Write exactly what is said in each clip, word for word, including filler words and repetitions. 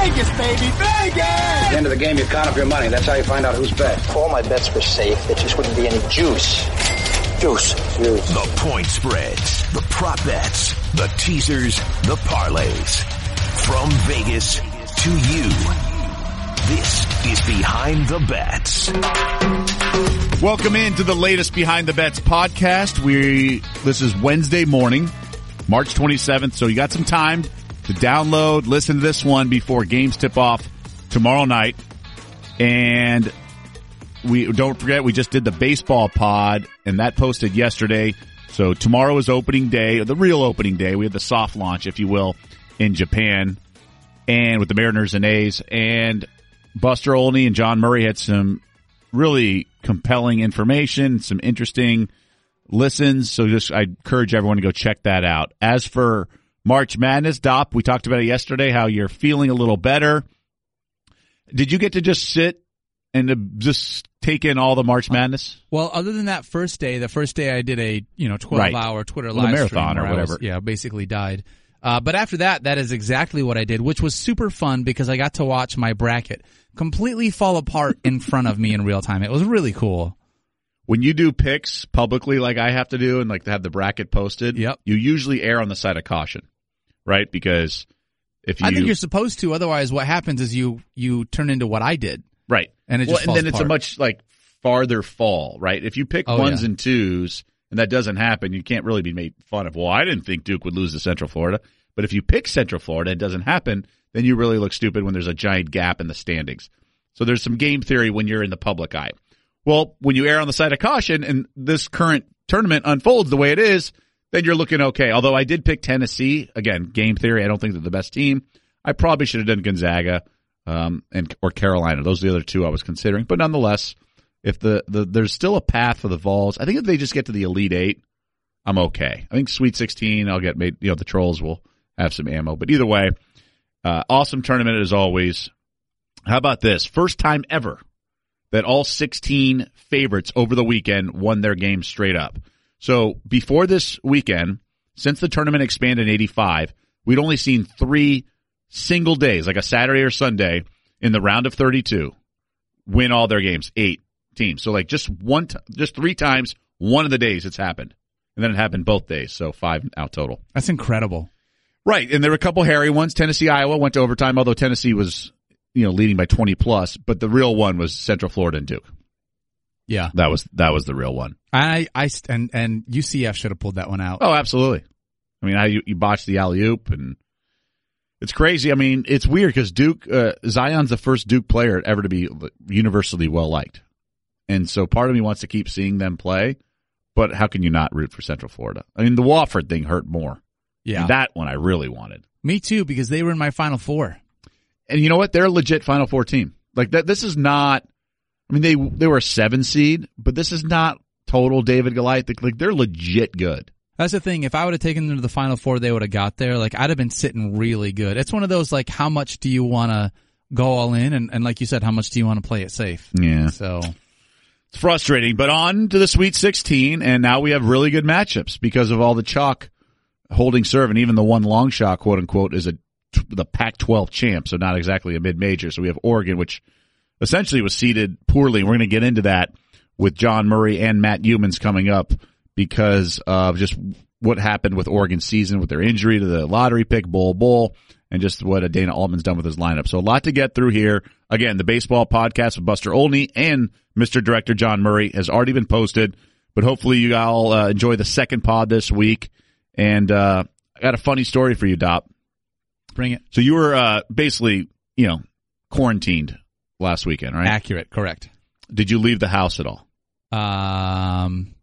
Vegas, baby, Vegas! At the end of the game, you count up your money. That's how you find out who's bet. If all my bets were safe, there just wouldn't be any juice. Juice. Juice. The point spreads, the prop bets, the teasers, the parlays. From Vegas to you, this is Behind the Bets. Welcome into the latest Behind the Bets podcast. We This is Wednesday morning, March twenty-seventh, so you got some time to download, listen to this one before games tip off tomorrow night. And we don't forget, we just did the baseball pod, and that posted yesterday. So tomorrow is opening day, the real opening day. We had the soft launch, if you will, in Japan, and with the Mariners and A's. And Buster Olney and John Murray had some really compelling information, some interesting listens. So just I encourage everyone to go check that out. As for March Madness, Dop, we talked about it yesterday, how you're feeling a little better. Did you get to just sit and uh, just take in all the March Madness? Well, other than that first day, the first day I did a you know twelve-hour right. Twitter well, live marathon stream or whatever. Was, yeah, basically died. Uh, but after that, that is exactly what I did, which was super fun because I got to watch my bracket completely fall apart in front of me in real time. It was really cool. When you do picks publicly like I have to do and like to have the bracket posted, yep. you usually err on the side of caution, right? Because if you... I think you're supposed to. Otherwise, what happens is you you turn into what I did. Right. And it well, just and then apart. It's a much like farther fall, right? If you pick oh, ones yeah. and twos and that doesn't happen, you can't really be made fun of. Well, I didn't think Duke would lose to Central Florida. But if you pick Central Florida and it doesn't happen, then you really look stupid when there's a giant gap in the standings. So there's some game theory when you're in the public eye. Well, when you err on the side of caution and this current tournament unfolds the way it is, then you're looking okay. Although I did pick Tennessee. Again, game theory, I don't think they're the best team. I probably should have done Gonzaga um, and or Carolina. Those are the other two I was considering. But nonetheless, if the, the there's still a path for the Vols, I think if they just get to the Elite Eight, I'm okay. I think Sweet sixteen, I'll get made. You know, the Trolls will have some ammo. But either way, uh, awesome tournament as always. How about this? First time ever that all sixteen favorites over the weekend won their games straight up. So before this weekend, since the tournament expanded in eighty-five, we'd only seen three single days, like a Saturday or Sunday, in the round of thirty-two, win all their games. Eight teams. So like just one, t- just three times, one of the days it's happened. And then it happened both days, so five out total. That's incredible. Right, and there were a couple hairy ones. Tennessee, Iowa went to overtime, although Tennessee was, you know, leading by twenty plus. But the real one was Central Florida and Duke. Yeah, that was that was the real one. I, I and and U C F should have pulled that one out. Oh, absolutely. I mean, I, you, you botched the alley oop, and it's crazy. I mean, it's weird because Duke uh, Zion's the first Duke player ever to be universally well liked, and so part of me wants to keep seeing them play. But how can you not root for Central Florida? I mean, the Wofford thing hurt more. Yeah. And that one I really wanted. Me too, because they were in my Final Four. And you know what? They're a legit Final Four team. Like that. This is not, I mean, they they were a seven seed, but this is not total David Goliath. Like they're legit good. That's the thing. If I would have taken them to the Final Four, they would have got there. Like I'd have been sitting really good. It's one of those like, how much do you want to go all in? And, and like you said, how much do you want to play it safe? Yeah. So it's frustrating, but on to the Sweet sixteen, and now we have really good matchups because of all the chalk holding serve, and even the one long shot, quote unquote, is a the Pac twelve champ, so not exactly a mid-major. So we have Oregon, which essentially was seeded poorly. We're going to get into that with John Murray and Matt Youmans coming up because of just what happened with Oregon's season with their injury to the lottery pick, Bull Bull, and just what Dana Altman's done with his lineup. So a lot to get through here. Again, the baseball podcast with Buster Olney and Mister Director John Murray has already been posted, but hopefully you all uh, enjoy the second pod this week. And uh, I got a funny story for you, Dop. Bring it. So you were uh, basically, you know, quarantined last weekend, right? Accurate, correct. Did you leave the house at all? Um,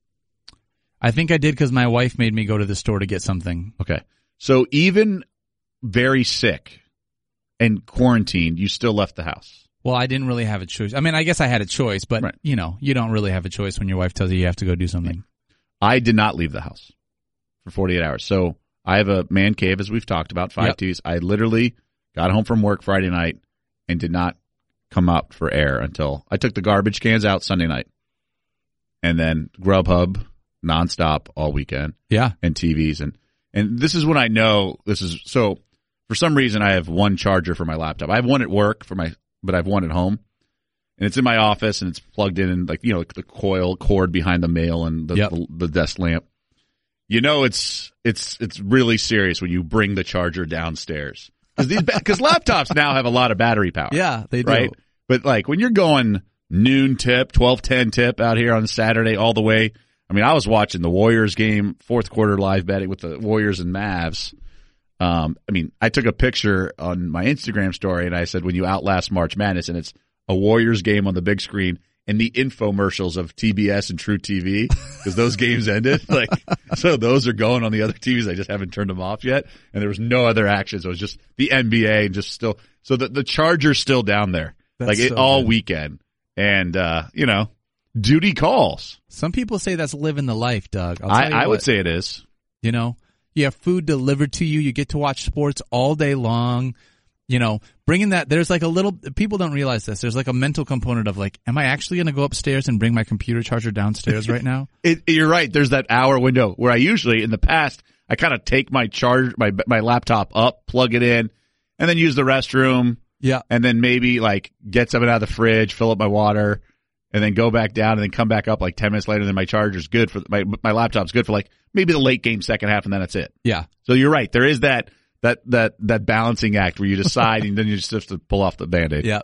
I think I did because my wife made me go to the store to get something. Okay. So even very sick and quarantined, you still left the house? Well, I didn't really have a choice. I mean, I guess I had a choice, but, right. you know, you don't really have a choice when your wife tells you you have to go do something. I did not leave the house for forty-eight hours. So I have a man cave, as we've talked about, five yep. T's. I literally got home from work Friday night and did not come out for air until I took the garbage cans out Sunday night. And then Grubhub nonstop all weekend. Yeah. And T Vs. And, and this is when I know this is, so for some reason, I have one charger for my laptop. I have one at work for my, but I have one at home. And it's in my office, and it's plugged in, and like, you know, like the coil cord behind the mail and the, Yep. the, the desk lamp. You know, it's it's it's really serious when you bring the charger downstairs, because these because laptops now have a lot of battery power. Yeah, they do. Right, but like when you're going noon tip, twelve ten tip out here on Saturday all the way. I mean, I was watching the Warriors game, fourth quarter live betting with the Warriors and Mavs. Um, I mean, I took a picture on my Instagram story, and I said, when you outlast March Madness, and it's a Warriors game on the big screen and the infomercials of T B S and True T V, because those games ended. Like, so those are going on the other T Vs. I just haven't turned them off yet. And there was no other action. So it was just the N B A and just still, so the, the Charger's still down there, That's like it so all good. weekend. And, uh, you know, duty calls. Some people say that's living the life, Doug. I'll I, tell you I would what, say it is. You know, you have food delivered to you. You get to watch sports all day long. You know, bringing that, there's like a little, people don't realize this. There's like a mental component of like, am I actually going to go upstairs and bring my computer charger downstairs right now? It, you're right. There's that hour window where I usually, in the past, I kind of take my charge, my my laptop up, plug it in, and then use the restroom, Yeah. and then maybe like get something out of the fridge, fill up my water, and then go back down, and then come back up like ten minutes later. And then my charger's good for my my laptop's good for like maybe the late game second half, and then that's it. Yeah. So you're right. There is that that that that balancing act where you decide, and then you just have to pull off the Band-Aid. Yeah.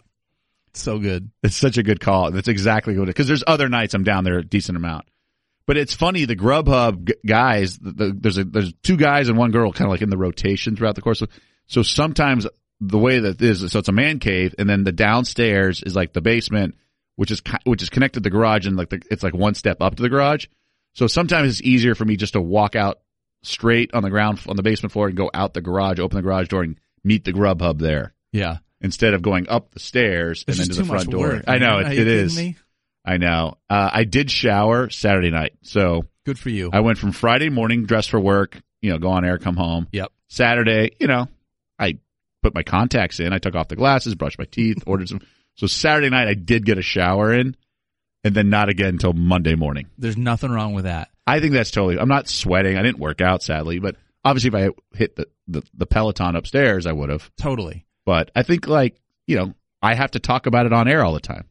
So good. It's such a good call. That's exactly what it is. Because there's other nights I'm down there a decent amount. But it's funny, the Grubhub g- guys, the, the, there's a, there's two guys and one girl kind of like in the rotation throughout the course. Of, so sometimes the way that it is, so it's a man cave, and then the downstairs is like the basement, which is which is connected to the garage, and like the, it's like one step up to the garage. So sometimes it's easier for me just to walk out straight on the ground, on the basement floor, and go out the garage, open the garage door, and meet the Grubhub there. Yeah. Instead of going up the stairs It's and just into the too front much door. work, I know, man. Are it, you it kidding is. me? I know. Uh, I did shower Saturday night. So Good for you. I went from Friday morning, dressed for work, you know, go on air, come home. Yep. Saturday, you know, I put my contacts in. I took off the glasses, brushed my teeth, ordered some. So Saturday night, I did get a shower in, and then not again until Monday morning. There's nothing wrong with that. I think that's totally, I'm not sweating. I didn't work out, sadly, but obviously if I hit the, the, the Peloton upstairs, I would have. Totally. But I think, like, you know, I have to talk about it on air all the time.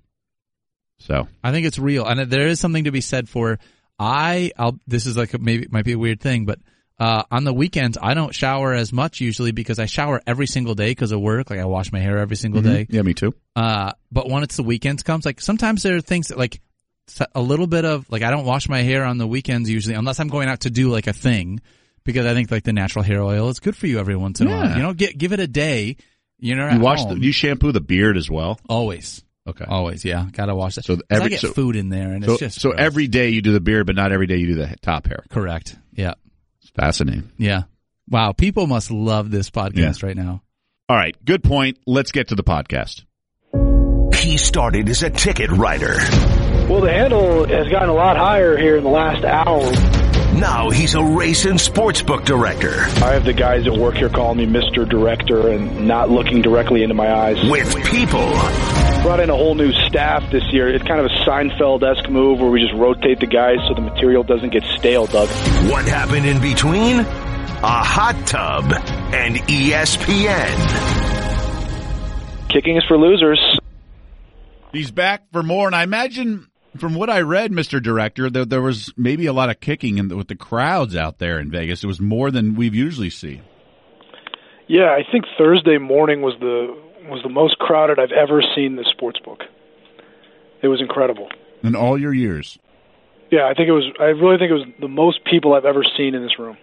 So I think it's real, and there is something to be said for. I, I'll. This is like a, maybe might be a weird thing, but uh, on the weekends I don't shower as much usually because I shower every single day because of work. Like I wash my hair every single day. yeah, me too. Uh, but when it's the weekends comes, like sometimes there are things that like a little bit of like I don't wash my hair on the weekends usually unless I'm going out to do like a thing because I think like the natural hair oil is good for you every once in Yeah. a while. You know, get, give it a day. You know, You at wash home. the, you shampoo the beard as well. always. Okay. Always, yeah, gotta wash that. So 'Cause every- I get so- food in there, and So, it's just so gross. every day you do the beard, but not every day you do the top hair. correct. Yeah, It's fascinating. yeah. Wow, people must love this podcast right now. All right, good point. Let's get to the podcast. He started as a ticket writer. Well, the handle has gotten a lot higher here in the last hour. Now he's a race and sportsbook director I have the guys that work here calling me Mister Director and not looking directly into my eyes. with people. Brought in a whole new staff this year. It's kind of a Seinfeld-esque move where we just rotate the guys so the material doesn't get stale, Doug. What happened in between? A hot tub and E S P N. Kicking is for losers. He's back for more, and I imagine from what I read, Mister Director, that there was maybe a lot of kicking in the, with the crowds out there in Vegas. It was more than we've usually seen. Yeah, I think Thursday morning was the was the most crowded I've ever seen the sports book. It was incredible. In all your years. Yeah, I think it was. I really think it was the most people I've ever seen in this room.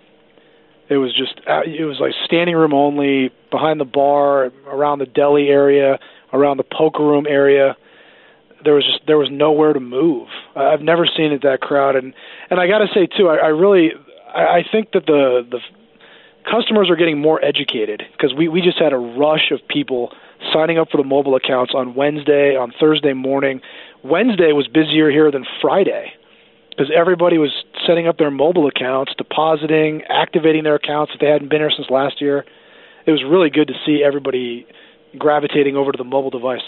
It was just. It was like standing room only, behind the bar, around the deli area, around the poker room area. There was just there was nowhere to move. I've never seen it that crowded, and and I got to say too, I, I really I, I think that the the customers are getting more educated because we we just had a rush of people signing up for the mobile accounts on Wednesday, on Thursday morning. Wednesday was busier here than Friday because everybody was setting up their mobile accounts, depositing, activating their accounts if they hadn't been here since last year. It was really good to see everybody gravitating over to the mobile device.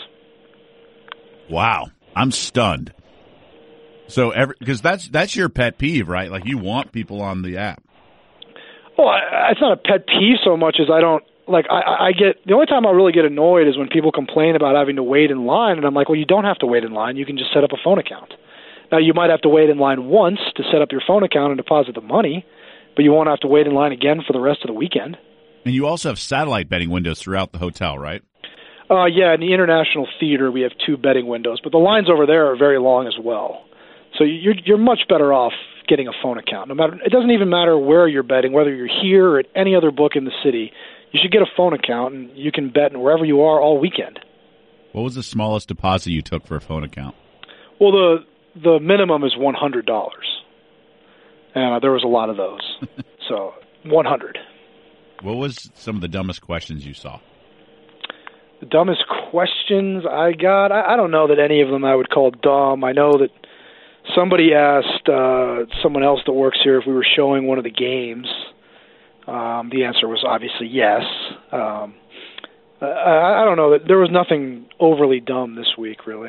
Wow, I'm stunned. So, every because that's that's your pet peeve, right? Like you want people on the app. Well, I, it's not a pet peeve so much as I don't like I, I get the only time I really get annoyed is when people complain about having to wait in line, and I'm like, well, you don't have to wait in line. You can just set up a phone account. Now, you might have to wait in line once to set up your phone account and deposit the money, but you won't have to wait in line again for the rest of the weekend. And you also have satellite betting windows throughout the hotel, right? Uh, yeah, in the International Theater, we have two betting windows, but the lines over there are very long as well. So you're you're much better off getting a phone account. No matter, it doesn't even matter where you're betting, whether you're here or at any other book in the city. You should get a phone account, and you can bet wherever you are all weekend. What was the smallest deposit you took for a phone account? Well, the the minimum is one hundred dollars. And uh, there was a lot of those. So one hundred. What was some of the dumbest questions you saw? The dumbest questions I got? I, I don't know that any of them I would call dumb. I know that somebody asked uh, someone else that works here if we were showing one of the games. Um, the answer was obviously yes. Um, I, I don't know. That there was nothing overly dumb this week, really.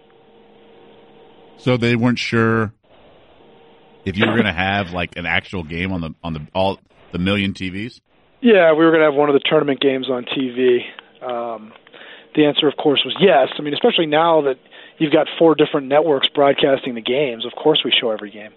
So they weren't sure if you were going to have like an actual game on the on the all the million T Vs. Yeah, we were going to have one of the tournament games on T V. Um, the answer, of course, was yes. I mean, especially now that you've got four different networks broadcasting the games. Of course, we show every game.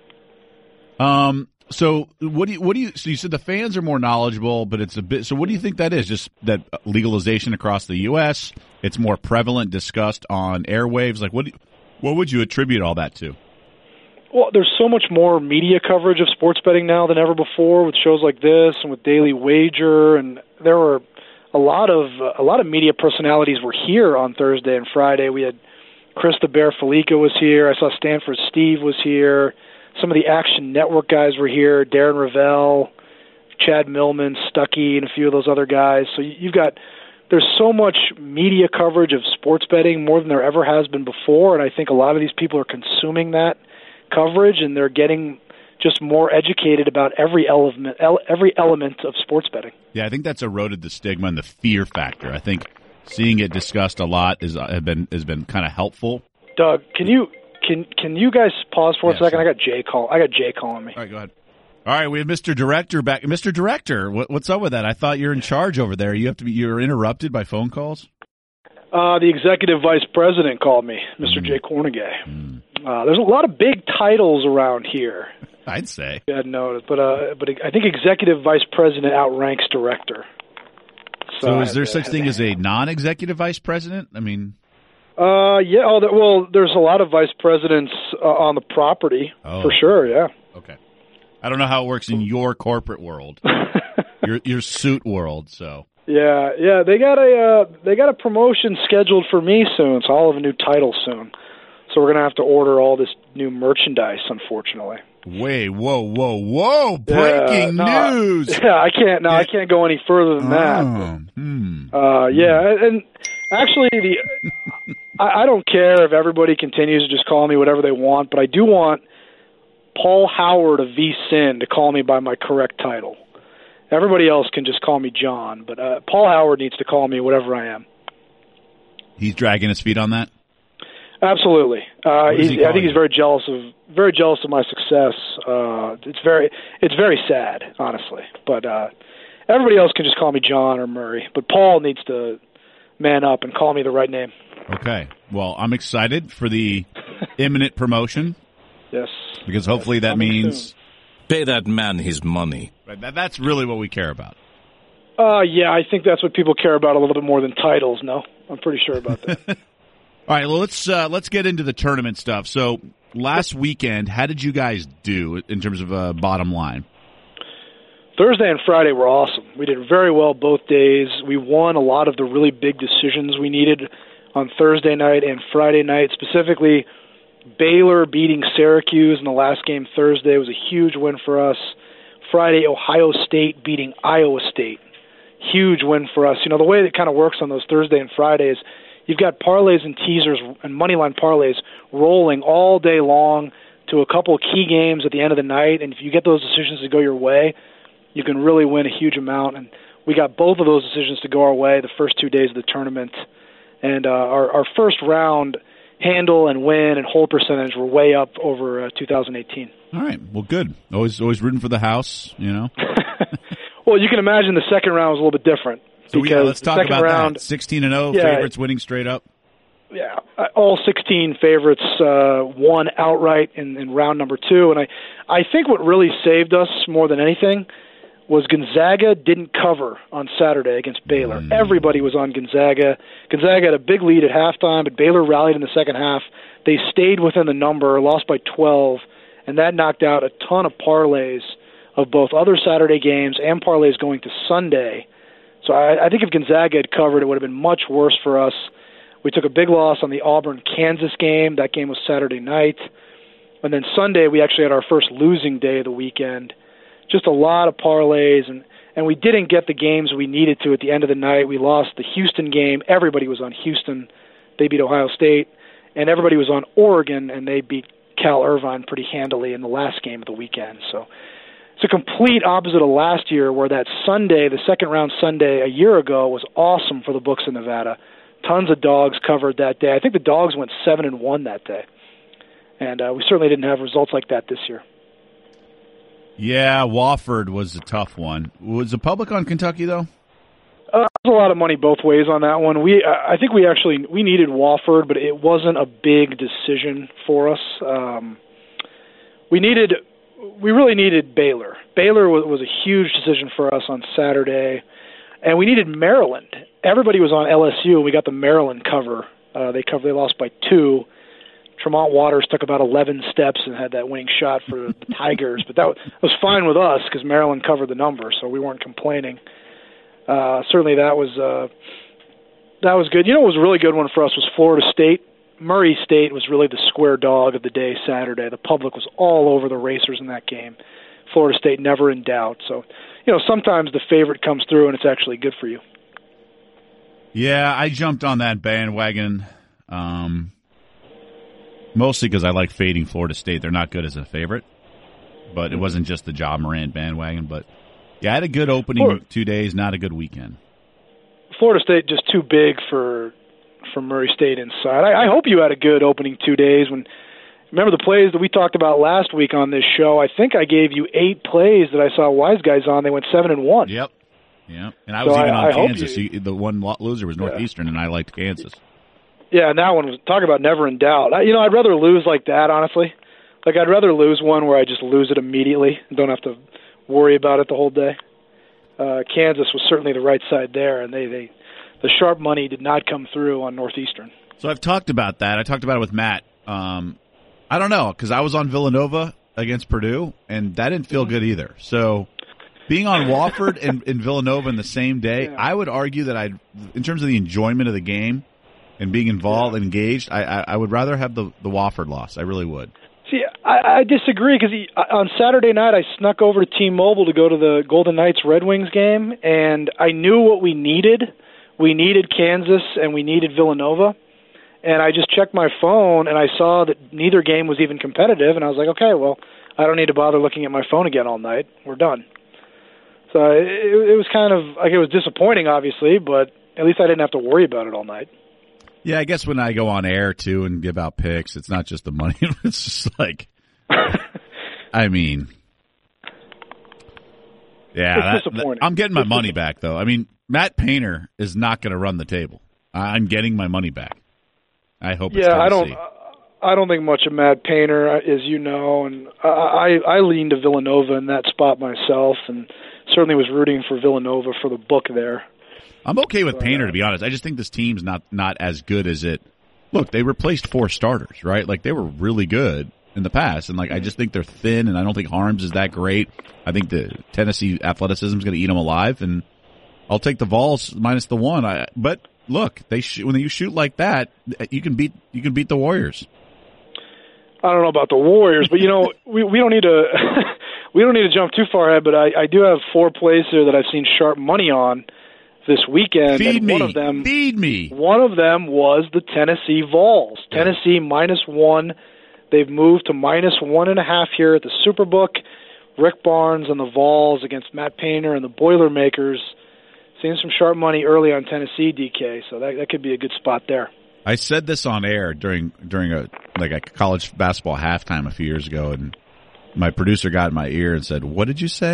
Um. So what do you what do you? So you said the fans are more knowledgeable, but it's a bit. So what do you think that is? Just that legalization across the U S. It's more prevalent, discussed on airwaves. Like what? Do you, what would you attribute all that to? Well, there's so much more media coverage of sports betting now than ever before, with shows like this and with Daily Wager, and there were a lot of uh, a lot of media personalities were here on Thursday and Friday. We had Chris the Bear Felica was here. I saw Stanford Steve was here. Some of the Action Network guys were here. Darren Ravel, Chad Millman, Stuckey, and a few of those other guys. So you've got there's so much media coverage of sports betting, more than there ever has been before, and I think a lot of these people are consuming that coverage, and they're getting just more educated about every element every element of sports betting. Yeah, I think that's eroded the stigma and the fear factor. I think seeing it discussed a lot is have been has been kind of helpful. Doug, can you can can you guys pause for a yeah, second? Sure. I got Jay call. I got Jay calling me. All right, go ahead. All right, we have Mister Director back. Mister Director, what, what's up with that? I thought you're in charge over there. You have to be. You're interrupted by phone calls. Uh, the executive vice president called me, Mister Mm. Jay Kornegay. Mm. Uh, there's a lot of big titles around here. I'd say. I hadn't noticed, but uh, but I think executive vice president outranks director. So, so is there such thing as a non-executive vice president? I mean, uh, yeah. Oh, there, well, there's a lot of vice presidents uh, on the property oh. for sure. Yeah. Okay. I don't know how it works in your corporate world, your your suit world. So. Yeah, yeah. They got a uh, they got a promotion scheduled for me soon, so I'll have a new title soon. So we're gonna have to order all this new merchandise, unfortunately. Wait, whoa, whoa, whoa! Breaking yeah, no, news. Yeah, I can't. No, I can't go any further than that. Oh, hmm. Uh, yeah, and actually, the I, I don't care if everybody continues to just call me whatever they want, but I do want Paul Howard of V S I N to call me by my correct title. Everybody else can just call me John, but uh, Paul Howard needs to call me whatever I am. He's dragging his feet on that? Absolutely. Uh, he's, he I think you? he's very jealous of very jealous of my success. Uh, it's very it's very sad, honestly. But uh, everybody else can just call me John or Murray. But Paul needs to man up and call me the right name. Okay. Well, I'm excited for the imminent promotion. Yes. Because hopefully yes, that means soon. Pay that man his money. Right. That, that's really what we care about. Uh, yeah, I think that's what people care about a little bit more than titles. No, I'm pretty sure about that. All right, well, let's uh, let's get into the tournament stuff. So last weekend, how did you guys do in terms of uh, bottom line? Thursday and Friday were awesome. We did very well both days. We won a lot of the really big decisions we needed on Thursday night and Friday night. Specifically, Baylor beating Syracuse in the last game Thursday was a huge win for us. Friday, Ohio State beating Iowa State. Huge win for us. You know, the way it kind of works on those Thursday and Fridays, you've got parlays and teasers and moneyline parlays rolling all day long to a couple of key games at the end of the night, and if you get those decisions to go your way, you can really win a huge amount. And we got both of those decisions to go our way the first two days of the tournament. And uh, our, our first round handle and win and hold percentage were way up over uh, two thousand eighteen. All right, well, good. Always, always rooting for the house, you know. Well, you can imagine the second round was a little bit different. So because yeah, let's talk the second about round, that. sixteen and oh, yeah, favorites winning straight up. Yeah, all sixteen favorites uh, won outright in, in round number two, and I, I think what really saved us more than anything was Gonzaga didn't cover on Saturday against Baylor. Mm. Everybody was on Gonzaga. Gonzaga had a big lead at halftime, but Baylor rallied in the second half. They stayed within the number, lost by twelve, and that knocked out a ton of parlays of both other Saturday games and parlays going to Sunday. So I, I think if Gonzaga had covered, it would have been much worse for us. We took a big loss on the Auburn-Kansas game. That game was Saturday night. And then Sunday, we actually had our first losing day of the weekend. Just a lot of parlays, and, and we didn't get the games we needed to at the end of the night. We lost the Houston game. Everybody was on Houston. They beat Ohio State. And everybody was on Oregon, and they beat Cal Irvine pretty handily in the last game of the weekend. So it's a complete opposite of last year, where that Sunday, the second round Sunday a year ago, was awesome for the books in Nevada. Tons of dogs covered that day. I think the dogs went seven and one that day, and uh, we certainly didn't have results like that this year. Yeah, Wofford was a tough one. Was the public on Kentucky though? Uh, there's a lot of money both ways on that one. We, uh, I think we actually we needed Wofford, but it wasn't a big decision for us. Um, we needed, we really needed Baylor. Baylor was, was a huge decision for us on Saturday, and we needed Maryland. Everybody was on L S U, and we got the Maryland cover. Uh, they covered. They lost by two. Tremont Waters took about eleven steps and had that winning shot for the Tigers, but that was, was fine with us because Maryland covered the number, so we weren't complaining. Uh, certainly, that was uh, that was good. You know, what was a really good one for us was Florida State. Murray State was really the square dog of the day Saturday. The public was all over the racers in that game. Florida State never in doubt. So, you know, sometimes the favorite comes through and it's actually good for you. Yeah, I jumped on that bandwagon. Um, Mostly because I like fading Florida State. They're not good as a favorite, but it wasn't just the Ja Morant bandwagon. But, yeah, I had a good opening Florida, two days, not a good weekend. Florida State just too big for for Murray State inside. I, I hope you had a good opening two days. When remember the plays that we talked about last week on this show, I think I gave you eight plays that I saw Wise Guys on. They went seven and one. Yep. Yep. And I was so even I, on I Kansas. You, the one loser was Northeastern, yeah. and I liked Kansas. Yeah, and that one was talk about never in doubt. I, you know, I'd rather lose like that, honestly. Like I'd rather lose one where I just lose it immediately and don't have to worry about it the whole day. Uh, Kansas was certainly the right side there, and they, they the sharp money did not come through on Northeastern. So I've talked about that. I talked about it with Matt. Um, I don't know, because I was on Villanova against Purdue, and that didn't feel good either. So being on Wofford and, and Villanova in the same day, yeah. I would argue that I, in terms of the enjoyment of the game, and being involved and engaged, I, I, I would rather have the, the Wofford loss. I really would. See, I, I disagree because on Saturday night I snuck over to T-Mobile to go to the Golden Knights Red Wings game, and I knew what we needed. We needed Kansas and we needed Villanova, and I just checked my phone and I saw that neither game was even competitive, and I was like, okay, well, I don't need to bother looking at my phone again all night. We're done. So it, it was kind of like it was disappointing, obviously, but at least I didn't have to worry about it all night. Yeah, I guess when I go on air, too, and give out picks, it's not just the money. It's just like, I mean, yeah. It's disappointing. That, I'm getting my money back, though. I mean, Matt Painter is not going to run the table. I'm getting my money back. I hope it's Yeah, I don't, Tennessee. I don't think much of Matt Painter, as you know, and I, I, I leaned to Villanova in that spot myself, and certainly was rooting for Villanova for the book there. I'm okay with Painter, to be honest. I just think this team's not, not as good as it. Look, they replaced four starters, right? Like, they were really good in the past, and, like, I just think they're thin, and I don't think Harms is that great. I think the Tennessee athleticism is going to eat them alive, and I'll take the Vols minus the one. I, but, look, they sh- when you shoot like that, you can beat you can beat the Warriors. I don't know about the Warriors, but, you know, we, we don't need to we don't need to jump too far ahead, but I, I do have four plays here that I've seen sharp money on this weekend. Feed and me. One of them, Feed me. One of them was the Tennessee Vols. Yeah. Tennessee minus one. They've moved to minus one and a half here at the Superbook. Rick Barnes and the Vols against Matt Painter and the Boilermakers. Seeing some sharp money early on Tennessee, D K, so that that could be a good spot there. I said this on air during during a like a college basketball halftime a few years ago, and my producer got in my ear and said, "What did you say?"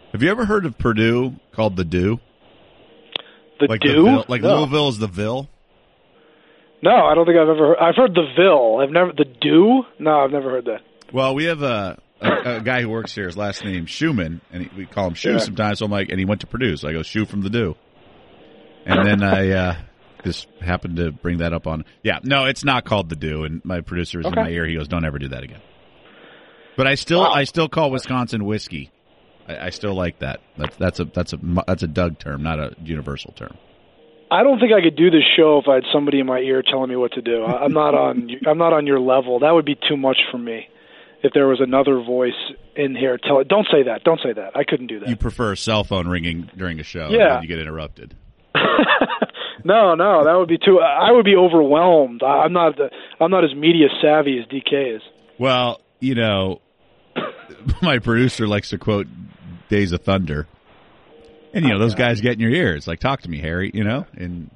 Have you ever heard of Purdue called the Dew? The like Dew? The Ville, like no. Louisville is the Ville? No, I don't think I've ever heard. I've heard the Ville. I've never, the Dew? No, I've never heard that. Well, we have a, a, a guy who works here, his last name Schumann, and he, we call him Shoe Yeah. sometimes, so I'm like, and he went to Purdue, so I go, Shoe from the Dew. And then I uh, just happened to bring that up on, yeah, no, it's not called the Dew, and my producer is Okay. in my ear, he goes, don't ever do that again. But I still, Wow. I still call Wisconsin whiskey. I, I still like that. That's that's a that's a that's a Doug term, not a universal term. I don't think I could do this show if I had somebody in my ear telling me what to do. I- I'm not on. I'm not on your level. That would be too much for me. If there was another voice in here, tell it. Don't say that. Don't say that. I couldn't do that. You prefer a cell phone ringing during a show, Yeah. and then you get interrupted. no, no, that would be too. I would be overwhelmed. I- I'm not. The, I'm not as media savvy as D K is. Well, you know, my producer likes to quote Days of Thunder. And, you know, those guys get in your ears. Like, talk to me, Harry, you know? And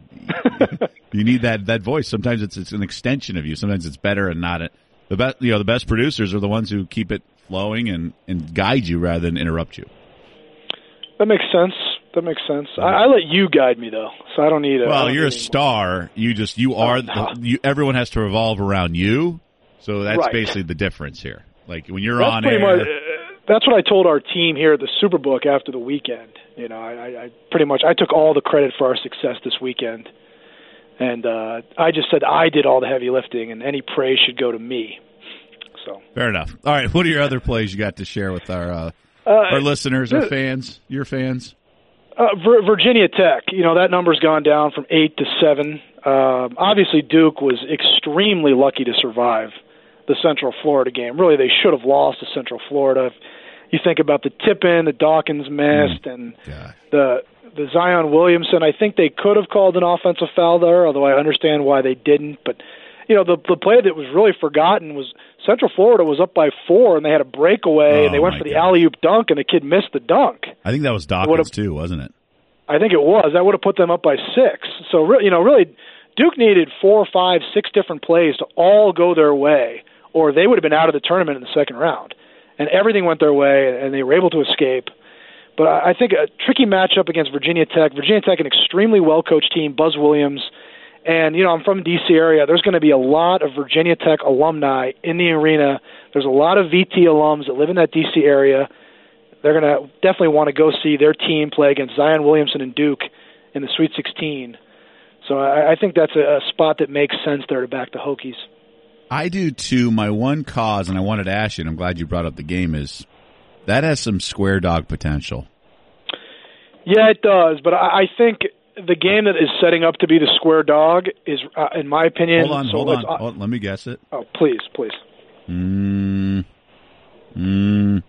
you need that, that voice. Sometimes it's it's an extension of you. Sometimes it's better and not. A, the best, you know, the best producers are the ones who keep it flowing and, and guide you rather than interrupt you. That makes sense. That makes sense. I, I let you guide me, though, so I don't need a. I Well, don't you're a need star. You just, you are, the, you, everyone has to revolve around you. So that's Right. basically the difference here. Like, when you're That's on pretty air. much. Uh, that's what I told our team here at the Superbook after the weekend. You know, I, I, I pretty much I took all the credit for our success this weekend, and uh, I just said I did all the heavy lifting, and any praise should go to me. So Fair enough. All right, what are your other plays you got to share with our uh, uh, our listeners, our th- fans, your fans? Uh, Vir- Virginia Tech, you know, that number's gone down from eight to seven. Um, obviously, Duke was extremely lucky to survive the Central Florida game. Really, they should have lost to Central Florida. If you think about the tip-in, the Dawkins missed, mm. and God. the the Zion Williamson. I think they could have called an offensive foul there, although I understand why they didn't. But, you know, the the play that was really forgotten was Central Florida was up by four, and they had a breakaway, Oh, and they went my for the gosh. alley-oop dunk, and the kid missed the dunk. I think that was Dawkins too, wasn't it? I think it was. That would have put them up by six. So, re- you know, really, Duke needed four, five, six different plays to all go their way, or they would have been out of the tournament in the second round. And everything went their way, and they were able to escape. But I I think a tricky matchup against Virginia Tech. Virginia Tech, an extremely well-coached team, Buzz Williams. And, you know, I'm from the D C area. There's going to be a lot of Virginia Tech alumni in the arena. There's a lot of V T alums that live in that D C area. They're going to definitely want to go see their team play against Zion Williamson and Duke in the Sweet sixteen. So I, I think that's a, a spot that makes sense there to back the Hokies. I do too. My one cause, and I wanted to ask you, and I'm glad you brought up the game, is that has some square dog potential. Yeah, it does. But I, I think the game that is setting up to be the square dog is, uh, in my opinion. Hold on, so hold it's, on. Hold, let me guess it. Oh, please, please. Mm, mm.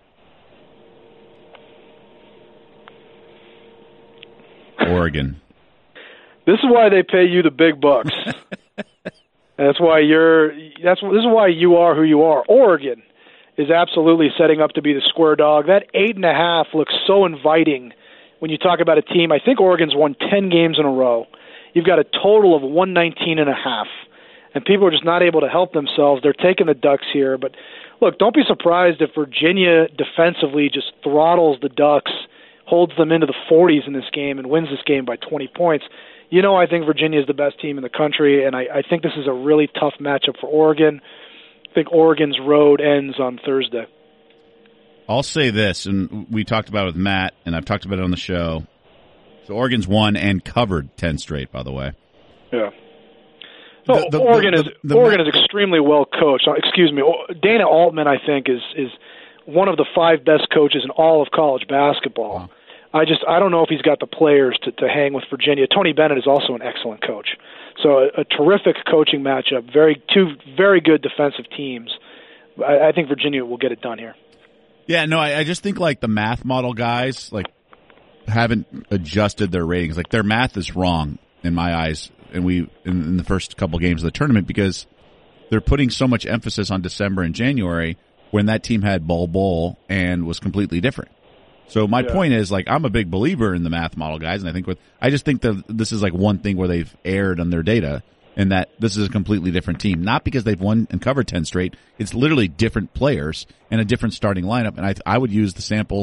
Oregon. This is why they pay you the big bucks. That's why you're. That's this is why you are who you are. Oregon is absolutely setting up to be the square dog. That eight and a half looks so inviting when you talk about a team. I think Oregon's won ten games in a row. You've got a total of one nineteen and a half, and people are just not able to help themselves. They're taking the Ducks here, but look, don't be surprised if Virginia defensively just throttles the Ducks, holds them into the forties in this game, and wins this game by twenty points. You know, I think Virginia is the best team in the country, and I, I think this is a really tough matchup for Oregon. I think Oregon's road ends on Thursday. I'll say this, and we talked about it with Matt, and I've talked about it on the show. So Oregon's won and covered ten straight, by the way. Yeah. No, The- the- Oregon the- is the- the Oregon ma- is extremely well coached. Uh, Excuse me, Dana Altman, I think, is is one of the five best coaches in all of college basketball. Wow. I just I don't know if he's got the players to, to hang with Virginia. Tony Bennett is also an excellent coach. So a, a terrific coaching matchup. Very two very good defensive teams. I, I think Virginia will get it done here. Yeah, no, I, I just think like the math model guys like haven't adjusted their ratings. Like their math is wrong in my eyes, and we in, in the first couple games of the tournament because they're putting so much emphasis on December and January when that team had Bol Bol and was completely different. So my Yeah. point is, like, I'm a big believer in the math model guys, and I think with I just think that this is like one thing where they've erred on their data, and that this is a completely different team. Not because they've won and covered ten straight; it's literally different players and a different starting lineup. And I I would use the sample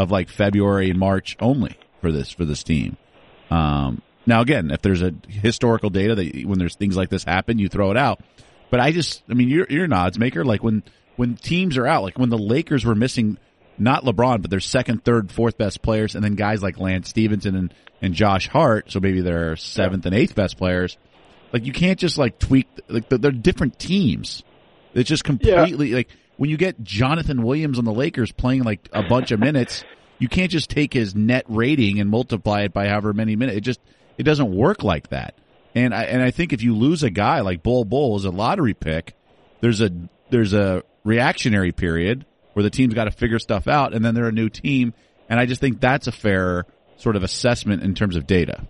of like February and March only for this for this team. Um, now, again, if there's a historical data that when there's things like this happen, you throw it out. But I just, I mean, you're, you're an odds maker. Like when, when teams are out, like when the Lakers were missing not LeBron, but their second, third, fourth best players, and then guys like Lance Stevenson and, and Josh Hart, so maybe their seventh and eighth best players. Like you can't just like tweak, like they're different teams. It's just completely yeah. like when you get Jonathan Williams on the Lakers playing like a bunch of minutes, you can't just take his net rating and multiply it by however many minutes. It just, it doesn't work like that. And I, and I think if you lose a guy like Bol Bol as a lottery pick, there's a, there's a reactionary period where the team's got to figure stuff out, and then they're a new team. And I just think that's a fair sort of assessment in terms of data.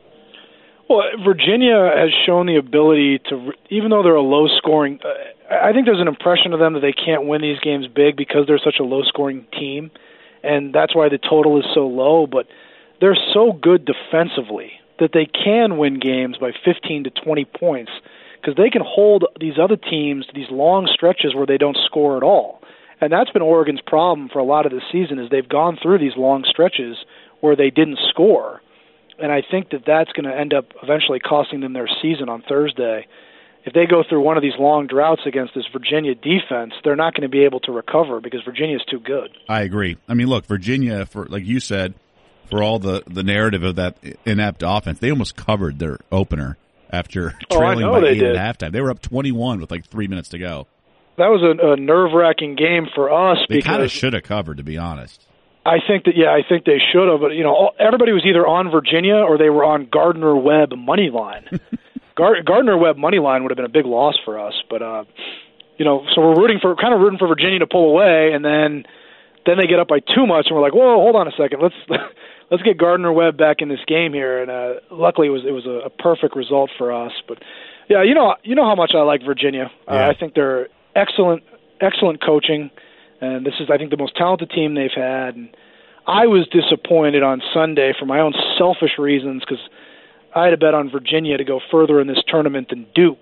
Well, Virginia has shown the ability to, even though they're a low-scoring, uh, I think there's an impression of them that they can't win these games big because they're such a low-scoring team, and that's why the total is so low. But they're so good defensively that they can win games by fifteen to twenty points because they can hold these other teams to these long stretches where they don't score at all. And that's been Oregon's problem for a lot of the season is they've gone through these long stretches where they didn't score. And I think that that's going to end up eventually costing them their season on Thursday. If they go through one of these long droughts against this Virginia defense, they're not going to be able to recover because Virginia's too good. I agree. I mean, look, Virginia, for like you said, for all the, the narrative of that inept offense, they almost covered their opener after trailing oh, by eight did. at halftime. They were up twenty-one with like three minutes to go. That was a, a nerve-wracking game for us. They because kind of should have covered, to be honest. I think that, yeah, I think they should have. But, you know, all, everybody was either on Virginia or they were on Gardner-Webb money line. Gar- Gardner-Webb money line would have been a big loss for us. But, uh, you know, so we're rooting for, kind of rooting for Virginia to pull away, and then then they get up by too much, and we're like, whoa, hold on a second. Let's let's get Gardner-Webb back in this game here. And uh, luckily it was it was a, a perfect result for us. But, yeah, you know, you know how much I like Virginia. Yeah. Uh, I think they're excellent, excellent coaching. And this is, I think, the most talented team they've had. And I was disappointed on Sunday for my own selfish reasons because I had a bet on Virginia to go further in this tournament than Duke,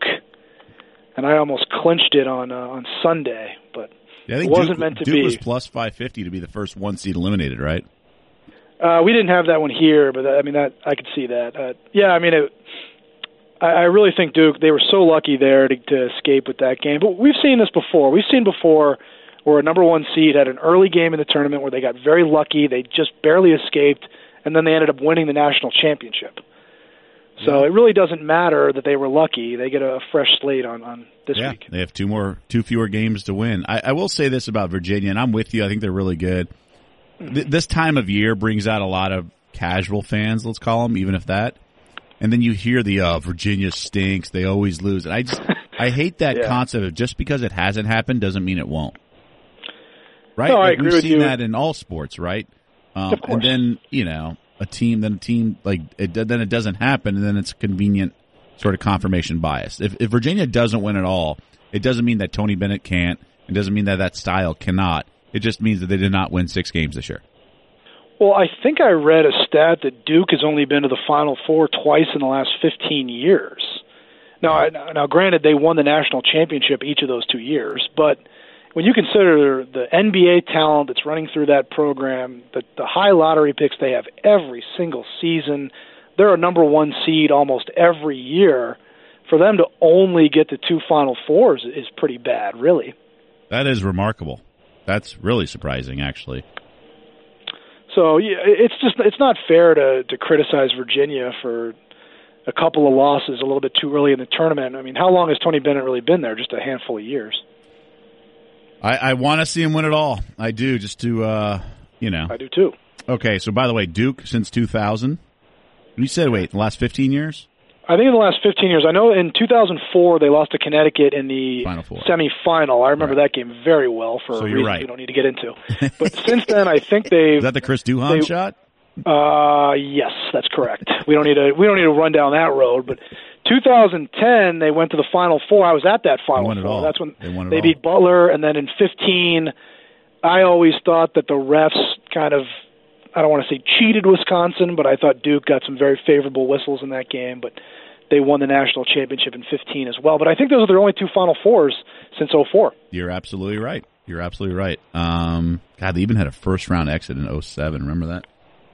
and I almost clinched it on uh, on Sunday. But yeah, I think it wasn't Duke, meant to Duke be. was plus five fifty to be the first one seed eliminated, right? Uh, we didn't have that one here, but I mean, that I could see that. Uh, yeah, I mean, it, I, I really think Duke. They were so lucky there to, to escape with that game. But we've seen this before. We've seen before. Where a number one seed had an early game in the tournament where they got very lucky, they just barely escaped, and then they ended up winning the national championship. So yeah. It really doesn't matter that they were lucky. They get a fresh slate on, on this yeah, week. They have two more, two fewer games to win. I, I will say this about Virginia, and I'm with you. I think they're really good. Th- this time of year brings out a lot of casual fans, let's call them, even if that. And then you hear the uh, Virginia stinks. They always lose. And I just, I hate that yeah. concept of just because it hasn't happened doesn't mean it won't. Right? No, I like agree we've with seen you. that in all sports, right? Um, of course. And then, you know, a team, then a team, like, it, then it doesn't happen, and then it's convenient sort of confirmation bias. If, if Virginia doesn't win at all, it doesn't mean that Tony Bennett can't. It doesn't mean that that style cannot. It just means that they did not win six games this year. Well, I think I read a stat that Duke has only been to the Final Four twice in the last fifteen years. Now, now, granted, they won the national championship each of those two years, but when you consider the N B A talent that's running through that program, the, the high lottery picks they have every single season, they're a number one seed almost every year. For them to only get to two Final Fours is pretty bad, really. That is remarkable. That's really surprising, actually. So yeah, it's just it's not fair to, to criticize Virginia for a couple of losses a little bit too early in the tournament. I mean, how long has Tony Bennett really been there? Just a handful of years. I, I want to see him win it all. I do, just to, uh, you know. I do, too. Okay, so by the way, Duke since two thousand. You said, wait, the last fifteen years? I think in the last fifteen years. I know in two thousand four they lost to Connecticut in the Final four. semifinal. I remember right. that game very well for so a you're reason right. we don't need to get into. But since then, I think they've... Is that the Chris Duhon they, shot? Uh, yes, that's correct. We don't need to we don't need to run down that road, but two thousand ten they went to the Final Four. I was at that Final they won it Four. All. That's when they, won it they all. beat Butler, and then in fifteen, I always thought that the refs kind of, I don't want to say cheated Wisconsin, but I thought Duke got some very favorable whistles in that game, but they won the national championship in fifteen as well. But I think those are their only two Final Fours since oh four. You're absolutely right. You're absolutely right. Um, God, they even had a first-round exit in oh seven. Remember that?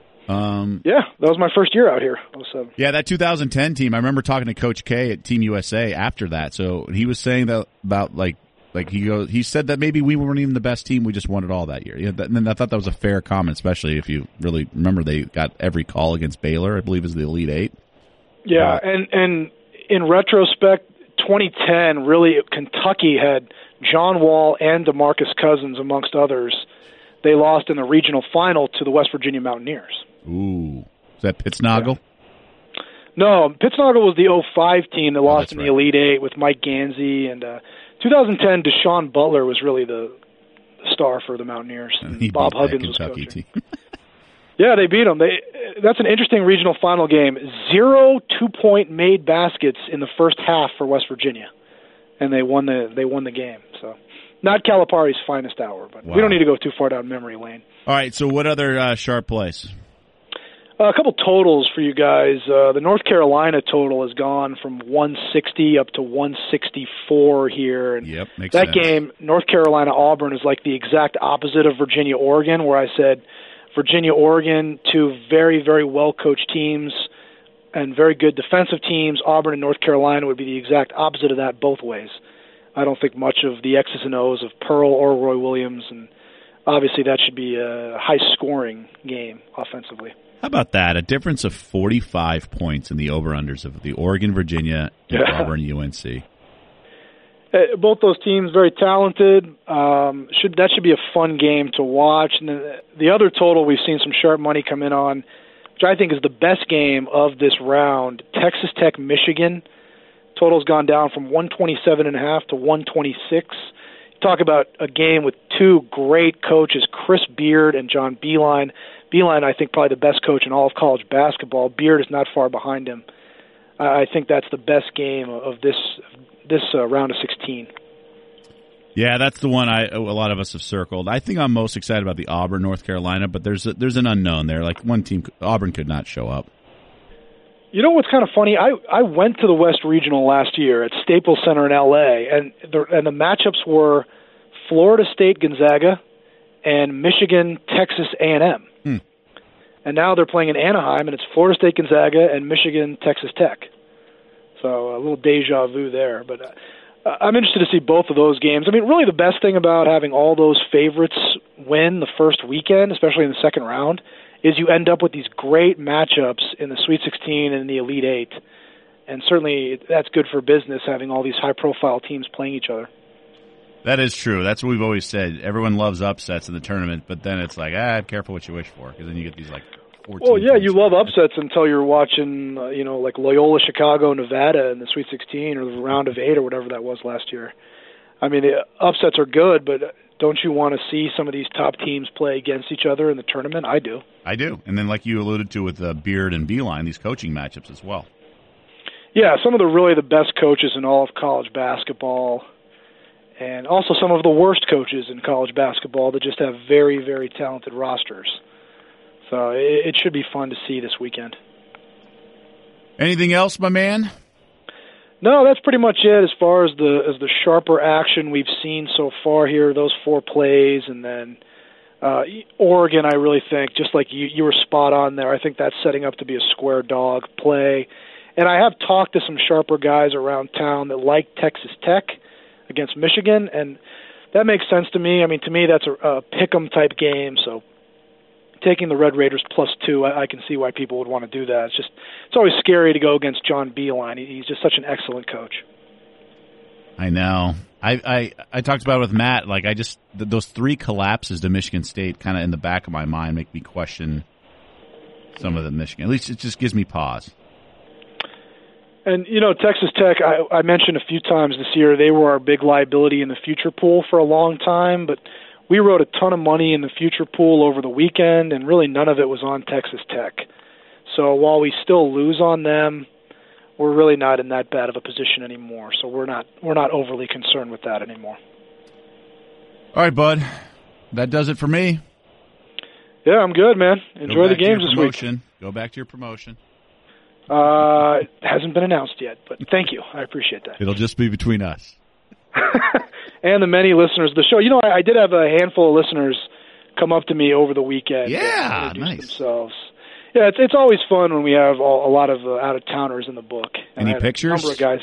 Um, yeah, that was my first year out here, oh seven. Yeah, that two thousand ten team. I remember talking to Coach K at Team U S A after that. So he was saying that about like like he goes. He said that maybe we weren't even the best team. We just won it all that year. Yeah, that, and I thought that was a fair comment, especially if you really remember they got every call against Baylor. I believe is the Elite Eight. Yeah, uh, and and in retrospect, twenty ten really Kentucky had John Wall and DeMarcus Cousins amongst others. They lost in the regional final to the West Virginia Mountaineers. Ooh, is that Pittsnogle? Yeah. No, Pittsnogle was the oh five team that oh, lost in right. the Elite Eight with Mike Gansey, and uh, twenty ten Deshaun Butler was really the star for the Mountaineers. And he Bob beat Huggins that was Kentucky coaching. Team. Yeah, they beat them. They that's an interesting regional final game. Zero two-point made baskets in the first half for West Virginia, and they won the they won the game. So. Not Calipari's finest hour, but wow. We don't need to go too far down memory lane. All right, so what other uh, sharp plays? Uh, a couple totals for you guys. Uh, the North Carolina total has gone from one sixty up to one sixty-four here. And yep, makes that sense. game, North Carolina-Auburn, is like the exact opposite of Virginia-Oregon, where I said Virginia-Oregon, two very, very well-coached teams and very good defensive teams. Auburn and North Carolina would be the exact opposite of that both ways. I don't think much of the X's and O's of Pearl or Roy Williams, and obviously that should be a high-scoring game offensively. How about that? A difference of forty-five points in the over-unders of the Oregon, Virginia, and yeah. Auburn U N C. Uh, both those teams very talented. Um, should that should be a fun game to watch. And the, the other total we've seen some sharp money come in on, which I think is the best game of this round, Texas Tech, Michigan. Total's gone down from one twenty-seven and a half to one twenty-six. Talk about a game with two great coaches, Chris Beard and John Beilein. Beilein, I think, probably the best coach in all of college basketball. Beard is not far behind him. I think that's the best game of this this uh, round of sixteen. Yeah, that's the one I a lot of us have circled. I think I'm most excited about the Auburn, North Carolina, but there's a, there's an unknown there. Like one team, Auburn could not show up. You know what's kind of funny? I, I went to the West Regional last year at Staples Center in L A, and the, and the matchups were Florida State Gonzaga and Michigan Texas A and M. Hmm. And now they're playing in Anaheim, and it's Florida State Gonzaga and Michigan Texas Tech. So a little deja vu there. But uh, I'm interested to see both of those games. I mean, really the best thing about having all those favorites win the first weekend, especially in the second round, is you end up with these great matchups in the Sweet sixteen and the Elite Eight. And certainly that's good for business, having all these high-profile teams playing each other. That is true. That's what we've always said. Everyone loves upsets in the tournament, but then it's like, ah, careful what you wish for, because then you get these, like, fourteen Well, yeah, points. you love upsets until you're watching, uh, you know, like Loyola Chicago, Nevada in the Sweet sixteen or the round of eight or whatever that was last year. I mean, the upsets are good, but don't you want to see some of these top teams play against each other in the tournament? I do. I do. And then like you alluded to with uh, Beard and Beilein, these coaching matchups as well. Yeah, some of the really the best coaches in all of college basketball, and also some of the worst coaches in college basketball that just have very, very talented rosters. So it, it should be fun to see this weekend. Anything else, my man? No, that's pretty much it as far as the as the sharper action we've seen so far here, those four plays. And then uh, Oregon, I really think, just like you, you were spot on there, I think that's setting up to be a square dog play. And I have talked to some sharper guys around town that like Texas Tech against Michigan, and that makes sense to me. I mean, to me, that's a, a pick-em type game, so taking the Red Raiders plus two, I, I can see why people would want to do that. It's just it's always scary to go against John Beilein. He, he's just such an excellent coach. I know. I, I, I talked about it with Matt. Like I just th- those three collapses to Michigan State, kind of in the back of my mind, make me question some of the Michigan. At least it just gives me pause. And, you know, Texas Tech, I, I mentioned a few times this year, they were our big liability in the future pool for a long time, but we wrote a ton of money in the future pool over the weekend, and really none of it was on Texas Tech. So while we still lose on them, we're really not in that bad of a position anymore. So we're not we're not overly concerned with that anymore. All right, bud. That does it for me. Yeah, I'm good, man. Enjoy the games this week. Go back to your promotion. Uh, it hasn't been announced yet, but thank you. I appreciate that. It'll just be between us. and the many listeners of the show. You know, I, I did have a handful of listeners come up to me over the weekend. Yeah, and introduce nice. themselves. Yeah, it's it's always fun when we have all, a lot of uh, out of towners in the book. And Any I had pictures? A number of guys.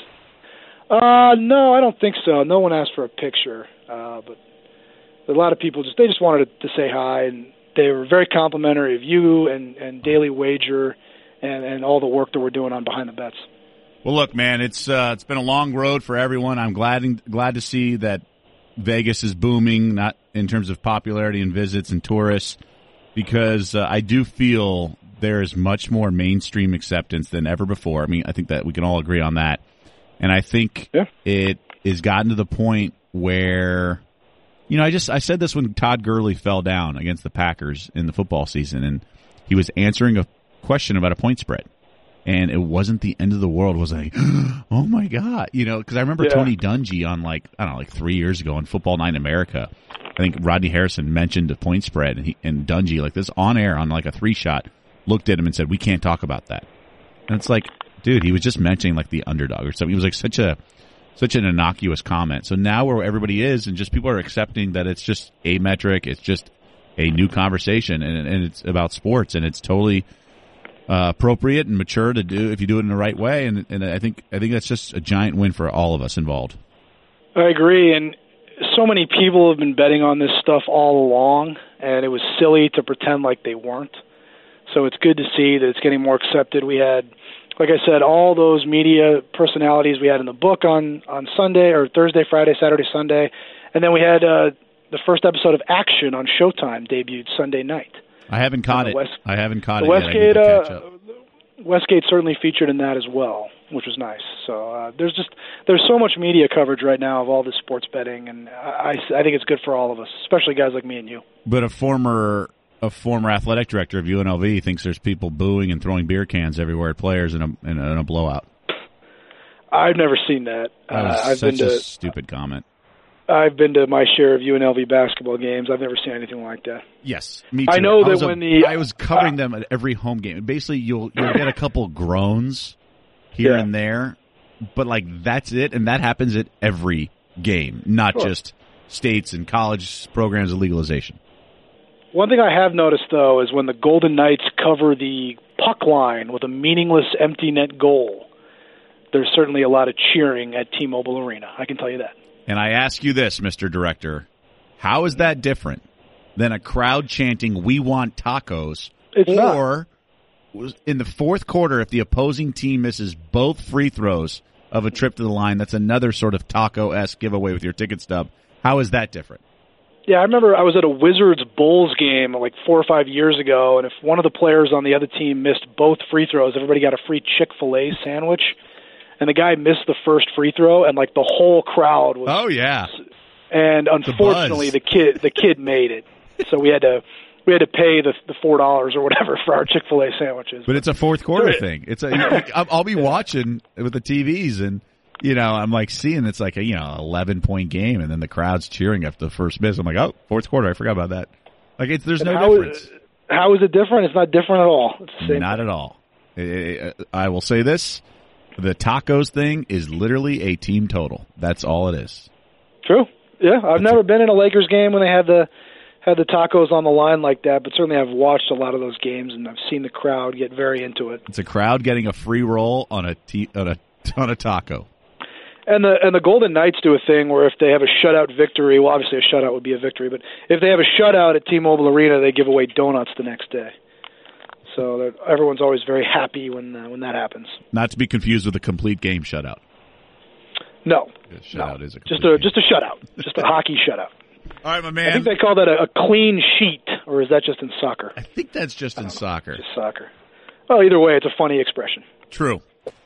Uh, no, I don't think so. No one asked for a picture, uh, but a lot of people just they just wanted to, to say hi, and they were very complimentary of you and, and Daily Wager and, and all the work that we're doing on Behind the Bets. Well, look, man, it's uh, it's been a long road for everyone. I'm glad glad to see that Vegas is booming, not in terms of popularity and visits and tourists, because uh, I do feel there is much more mainstream acceptance than ever before. I mean, I think that we can all agree on that. And I think yeah. it has gotten to the point where, you know, I just I said this when Todd Gurley fell down against the Packers in the football season, and he was answering a question about a point spread. And it wasn't the end of the world. It was like, oh, my God. You know, because I remember yeah. Tony Dungy on, like, I don't know, like three years ago on Football Night in America. I think Rodney Harrison mentioned a point spread, and, he, and Dungy, like this on air on like a three shot, looked at him and said, we can't talk about that. And it's like, dude, he was just mentioning like the underdog or something. It was like such a such an innocuous comment. So now where everybody is, and just people are accepting that it's just a metric, it's just a new conversation, and, and it's about sports, and it's totally uh, appropriate and mature to do if you do it in the right way. And, and I think I think that's just a giant win for all of us involved. I agree, and so many people have been betting on this stuff all along, and it was silly to pretend like they weren't. So it's good to see that it's getting more accepted. We had, like I said, all those media personalities we had in the book on, on Sunday or Thursday, Friday, Saturday, Sunday. And then we had uh, the first episode of Action on Showtime debuted Sunday night. I haven't caught it. West, I haven't caught it Westgate, yet. I need to catch up. Uh, Westgate certainly featured in that as well, which was nice. So uh, there's just there's so much media coverage right now of all this sports betting, and I, I think it's good for all of us, especially guys like me and you. But a former a former athletic director of U N L V thinks there's people booing and throwing beer cans everywhere at players in a in a, in a blowout. I've never seen that. That was uh, I've such been to a stupid comment. I've been to my share of U N L V basketball games. I've never seen anything like that. Yes, me too. I know that was when a, the I was covering uh, them at every home game. Basically, you'll you'll get a couple groans here Yeah. and there, but like that's it, and that happens at every game, not Sure. just states and college programs of legalization. One thing I have noticed, though, is when the Golden Knights cover the puck line with a meaningless empty net goal, there's certainly a lot of cheering at T-Mobile Arena. I can tell you that. And I ask you this, Mister Director, how is that different than a crowd chanting, "We want tacos," It's or not. In the fourth quarter, if the opposing team misses both free throws of a trip to the line, that's another sort of taco-esque giveaway with your ticket stub. How is that different? Yeah, I remember I was at a Wizards-Bulls game like four or five years ago, and if one of the players on the other team missed both free throws, everybody got a free Chick-fil-A sandwich. And the guy missed the first free throw, and like the whole crowd was. Oh yeah. And unfortunately, the kid the kid made it, so we had to we had to pay the the four dollars or whatever for our Chick-fil-A sandwiches. But it's a fourth quarter thing. It's a. I'll be watching with the T Vs, and you know, I'm like seeing it's like a you know eleven point game, and then the crowd's cheering after the first miss. I'm like, oh, fourth quarter. I forgot about that. Like it's there's And no how difference. Is, how is it different? It's not different at all. It's the same Not thing. at all. I will say this. The tacos thing is literally a team total. That's all it is. True. Yeah, I've That's never it. been in a Lakers game when they had the had the tacos on the line like that, but certainly I've watched a lot of those games and I've seen the crowd get very into it. It's a crowd getting a free roll on a t- on a on a taco. And the and the Golden Knights do a thing where if they have a shutout victory, well, obviously a shutout would be a victory, but if they have a shutout at T-Mobile Arena, they give away donuts the next day. So everyone's always very happy when uh, when that happens. Not to be confused with a complete game shutout. No, A shutout no. is a just complete a game. just a shutout, just a hockey shutout. All right, my I man. think they call that a, a clean sheet, or is that just in soccer? I think that's just in soccer. Just soccer. Well, either way, it's a funny expression. True.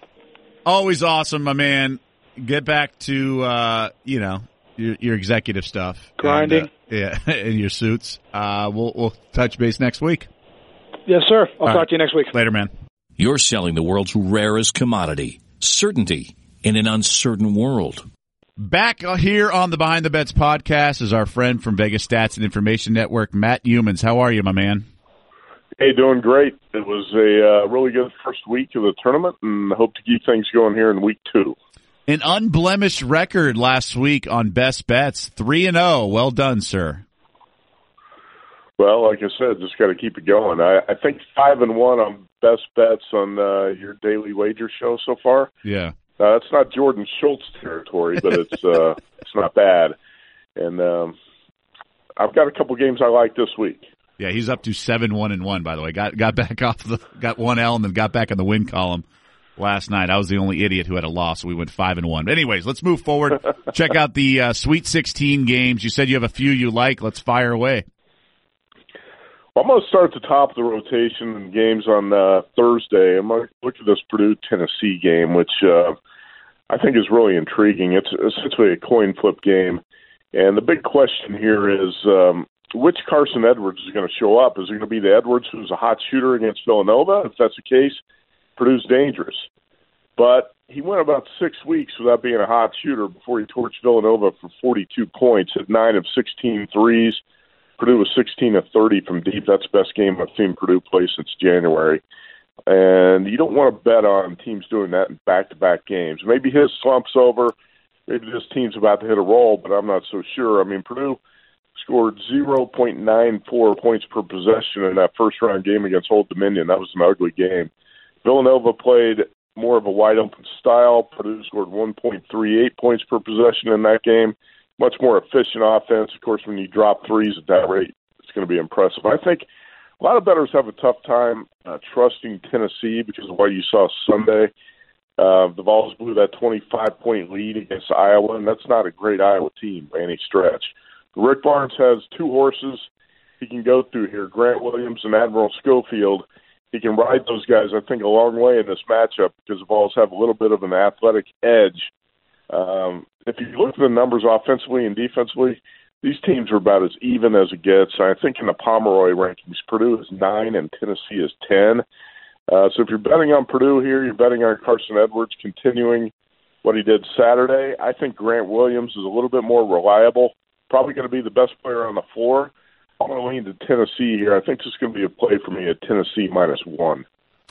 Always awesome, my man. Get back to uh, you know your, your executive stuff, Grinding. and, uh, yeah, in your suits. Uh, we'll we'll touch base next week. Yes, sir. I'll All talk right. to you next week. Later, man. You're selling the world's rarest commodity, certainty in an uncertain world. Back here on the Behind the Bets podcast is our friend from Vegas Stats and Information Network, Matt Humans. How are you, my man? Hey, doing great. It was a uh, really good first week of the tournament, and I hope to keep things going here in week two. An unblemished record last week on Best Bets, three and oh. Well done, sir. Well, like I said, just got to keep it going. I, I think five and one on Best Bets on uh, your daily wager show so far. Yeah. Uh, that's not Jordan Schultz territory, but it's uh, it's not bad. And um, I've got a couple games I like this week. Yeah, he's up to seven one and one. By the way, got got back off the got one L and then got back in the win column last night. I was the only idiot who had a loss, so we went five and one. But anyways, let's move forward. Check out the uh, Sweet sixteen games. You said you have a few you like. Let's fire away. Well, I'm going to start at the top of the rotation in games on uh, Thursday. I'm going to look at this Purdue-Tennessee game, which uh, I think is really intriguing. It's essentially a coin flip game. And the big question here is um, which Carson Edwards is going to show up? Is it going to be the Edwards who's a hot shooter against Villanova? If that's the case, Purdue's dangerous. But he went about six weeks without being a hot shooter before he torched Villanova for forty-two points, at nine of sixteen threes. Purdue was sixteen of thirty from deep. That's the best game I've seen Purdue play since January. And you don't want to bet on teams doing that in back-to-back games. Maybe his slump's over. Maybe this team's about to hit a roll, but I'm not so sure. I mean, Purdue scored zero point nine four points per possession in that first-round game against Old Dominion. That was an ugly game. Villanova played more of a wide-open style. Purdue scored one point three eight points per possession in that game. Much more efficient offense. Of course, when you drop threes at that rate, it's going to be impressive. I think a lot of bettors have a tough time uh, trusting Tennessee because of what you saw Sunday. Uh, the Vols blew that twenty-five point lead against Iowa, and that's not a great Iowa team by any stretch. Rick Barnes has two horses he can go through here, Grant Williams and Admiral Schofield. He can ride those guys, I think, a long way in this matchup because the Vols have a little bit of an athletic edge. Um, if you look at the numbers offensively and defensively, these teams are about as even as it gets. I think in the Pomeroy rankings, Purdue is nine and Tennessee is ten. Uh, so if you're betting on Purdue here, you're betting on Carson Edwards continuing what he did Saturday. I think Grant Williams is a little bit more reliable, probably going to be the best player on the floor. I'm going to lean to Tennessee here. I think this is going to be a play for me at Tennessee minus one.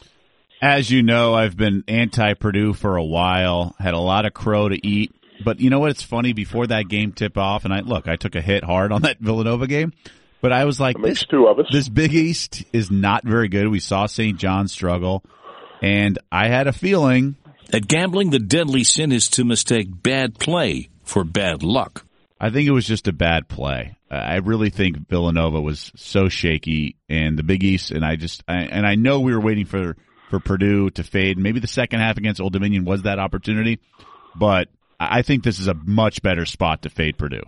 As you know, I've been anti-Purdue for a while, had a lot of crow to eat. But you know what? It's funny, before that game tip off, and I look, I took a hit hard on that Villanova game, but I was like, this, two of us. this Big East is not very good. We saw Saint John struggle, and I had a feeling. At gambling, the deadly sin is to mistake bad play for bad luck. I think it was just a bad play. I really think Villanova was so shaky, and the Big East, and I just, I, and I know we were waiting for, for Purdue to fade. Maybe the second half against Old Dominion was that opportunity, but I think this is a much better spot to fade Purdue.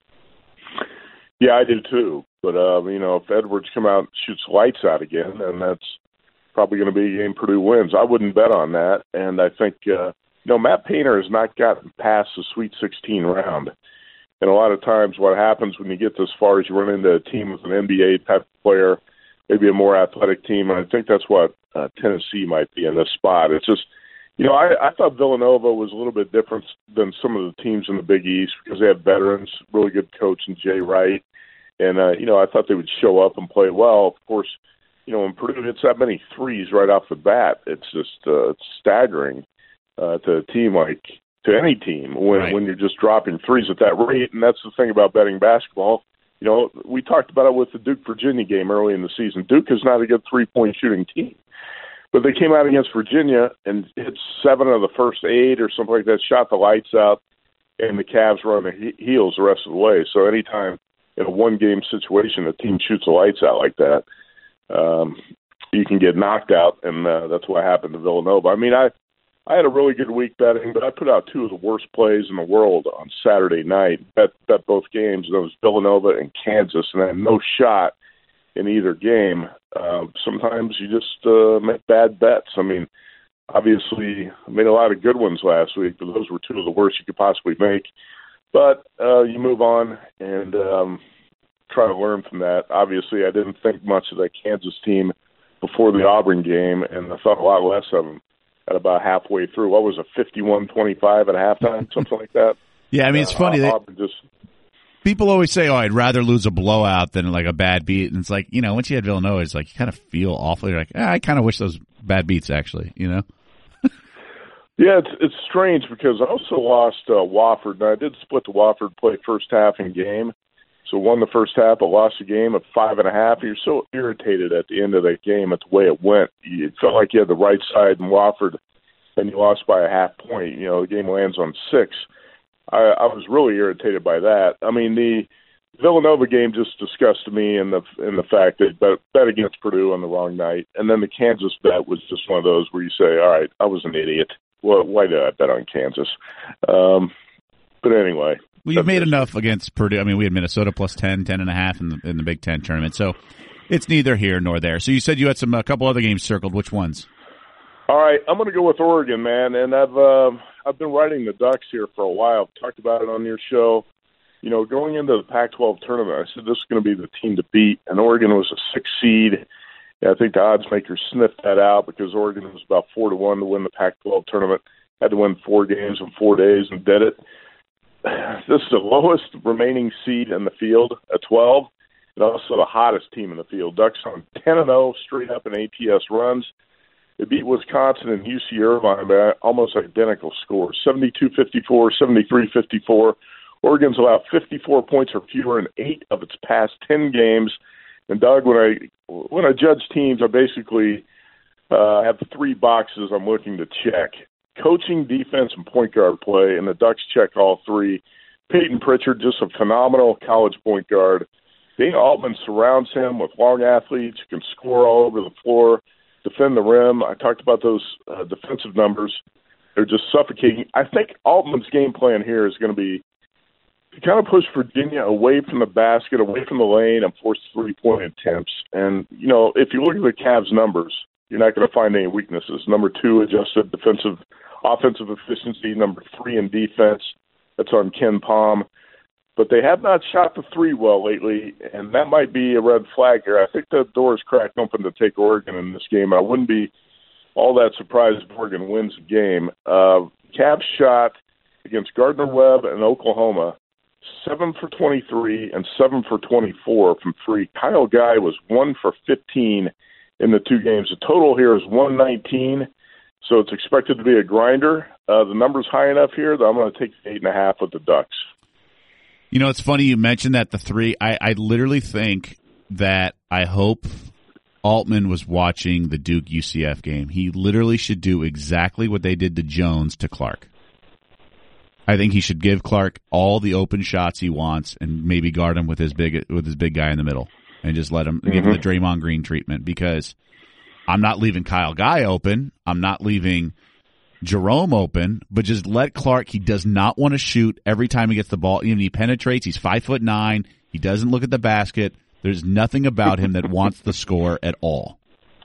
Yeah, I do too. But, uh, you know, if Edwards come out and shoots lights out again, then that's probably going to be a game Purdue wins. I wouldn't bet on that. And I think, uh, you know, Matt Painter has not gotten past the Sweet sixteen round. And a lot of times what happens when you get this far is you run into a team with an N B A-type player, maybe a more athletic team. And I think that's what uh, Tennessee might be in this spot. It's just, you know, I, I thought Villanova was a little bit different than some of the teams in the Big East because they had veterans, really good coach in Jay Wright. And, uh, you know, I thought they would show up and play well. Of course, you know, when Purdue hits that many threes right off the bat, it's just uh, it's staggering uh, to a team like, to any team when, right. when you're just dropping threes at that rate. And that's the thing about betting basketball. You know, we talked about it with the Duke-Virginia game early in the season. Duke is not a good three-point shooting team. But they came out against Virginia and hit seven of the first eight or something like that, shot the lights out, and the Cavs were on their he- heels the rest of the way. So anytime in a one-game situation a team shoots the lights out like that, um, you can get knocked out, and uh, that's what happened to Villanova. I mean, I, I had a really good week betting, but I put out two of the worst plays in the world on Saturday night, bet, bet both games. That was Villanova and Kansas, and I had no shot in either game. Uh, sometimes you just uh, make bad bets. I mean, obviously, I made a lot of good ones last week, but those were two of the worst you could possibly make. But uh, you move on and um, try to learn from that. Obviously, I didn't think much of that Kansas team before the Auburn game, and I thought a lot less of them at about halfway through. What was it, fifty-one twenty-five at halftime, something like that? Yeah, I mean, it's uh, funny. Auburn just People always say, oh, I'd rather lose a blowout than like a bad beat. And it's like, you know, once you had Villanova, it's like you kind of feel awful. You're like, ah, I kind of wish those bad beats, actually, you know? Yeah, it's it's strange because I also lost uh, Wofford. Now, I did split the Wofford play first half and game. So won the first half, but lost the game at five and a half. You're so irritated at the end of that game at the way it went. It felt like you had the right side in Wofford, and you lost by a half point. You know, the game lands on six. I, I was really irritated by that. I mean, the Villanova game just disgusted me in the in the fact that bet, bet against Purdue on the wrong night, and then the Kansas bet was just one of those where you say, "All right, I was an idiot. Well, why did I bet on Kansas?" Um, but anyway. Well, you've made enough against Purdue. I mean, we had Minnesota plus ten, ten and a half in the, in the Big Ten tournament. So it's neither here nor there. So you said you had some a couple other games circled. Which ones? All right, I'm going to go with Oregon, man. And I've uh, I've been writing the Ducks here for a while. I've talked about it on your show. You know, going into the Pac twelve tournament, I said this is going to be the team to beat. And Oregon was a six seed. And I think the odds makers sniffed that out because Oregon was about four to one to win the Pac twelve tournament. Had to win four games in four days and did it. This is the lowest remaining seed in the field at twelve, and also the hottest team in the field. Ducks on ten and oh straight up in A T S runs. They beat Wisconsin and U C Irvine by almost identical scores, seventy-two fifty-four, seventy-three fifty-four. Oregon's allowed fifty-four points or fewer in eight of its past ten games. And, Doug, when I when I judge teams, I basically uh, have three boxes I'm looking to check. Coaching, defense, and point guard play, and the Ducks check all three. Peyton Pritchard, just a phenomenal college point guard. Dana Altman surrounds him with long athletes who can score all over the floor, defend the rim. I talked about those uh, defensive numbers. They're just suffocating. I think Altman's game plan here is going to be to kind of push Virginia away from the basket, away from the lane, and force three-point attempts. And, you know, if you look at the Cavs' numbers, you're not going to find any weaknesses. Number two, adjusted defensive, offensive efficiency. Number three in defense. That's on Ken Palm. But they have not shot the three well lately, and that might be a red flag here. I think the door is cracked open to take Oregon in this game. I wouldn't be all that surprised if Oregon wins the game. Uh, Cavs shot against Gardner-Webb and Oklahoma seven for twenty-three and seven for twenty-four from three. Kyle Guy was one for fifteen in the two games. The total here is one nineteen, so it's expected to be a grinder. Uh, the number's high enough here that I'm going to take the eight and a half with the Ducks. You know, it's funny you mentioned that the three. I, I literally think that I hope Altman was watching the Duke U C F game. He literally should do exactly what they did to Jones to Clark. I think he should give Clark all the open shots he wants and maybe guard him with his big with his big guy in the middle and just let him mm-hmm. give him the Draymond Green treatment, because I'm not leaving Kyle Guy open. I'm not leaving Jerome open, but just let Clark. He does not want to shoot every time he gets the ball. Even he penetrates. He's five foot nine. He doesn't look at the basket. There's nothing about him that wants the score at all.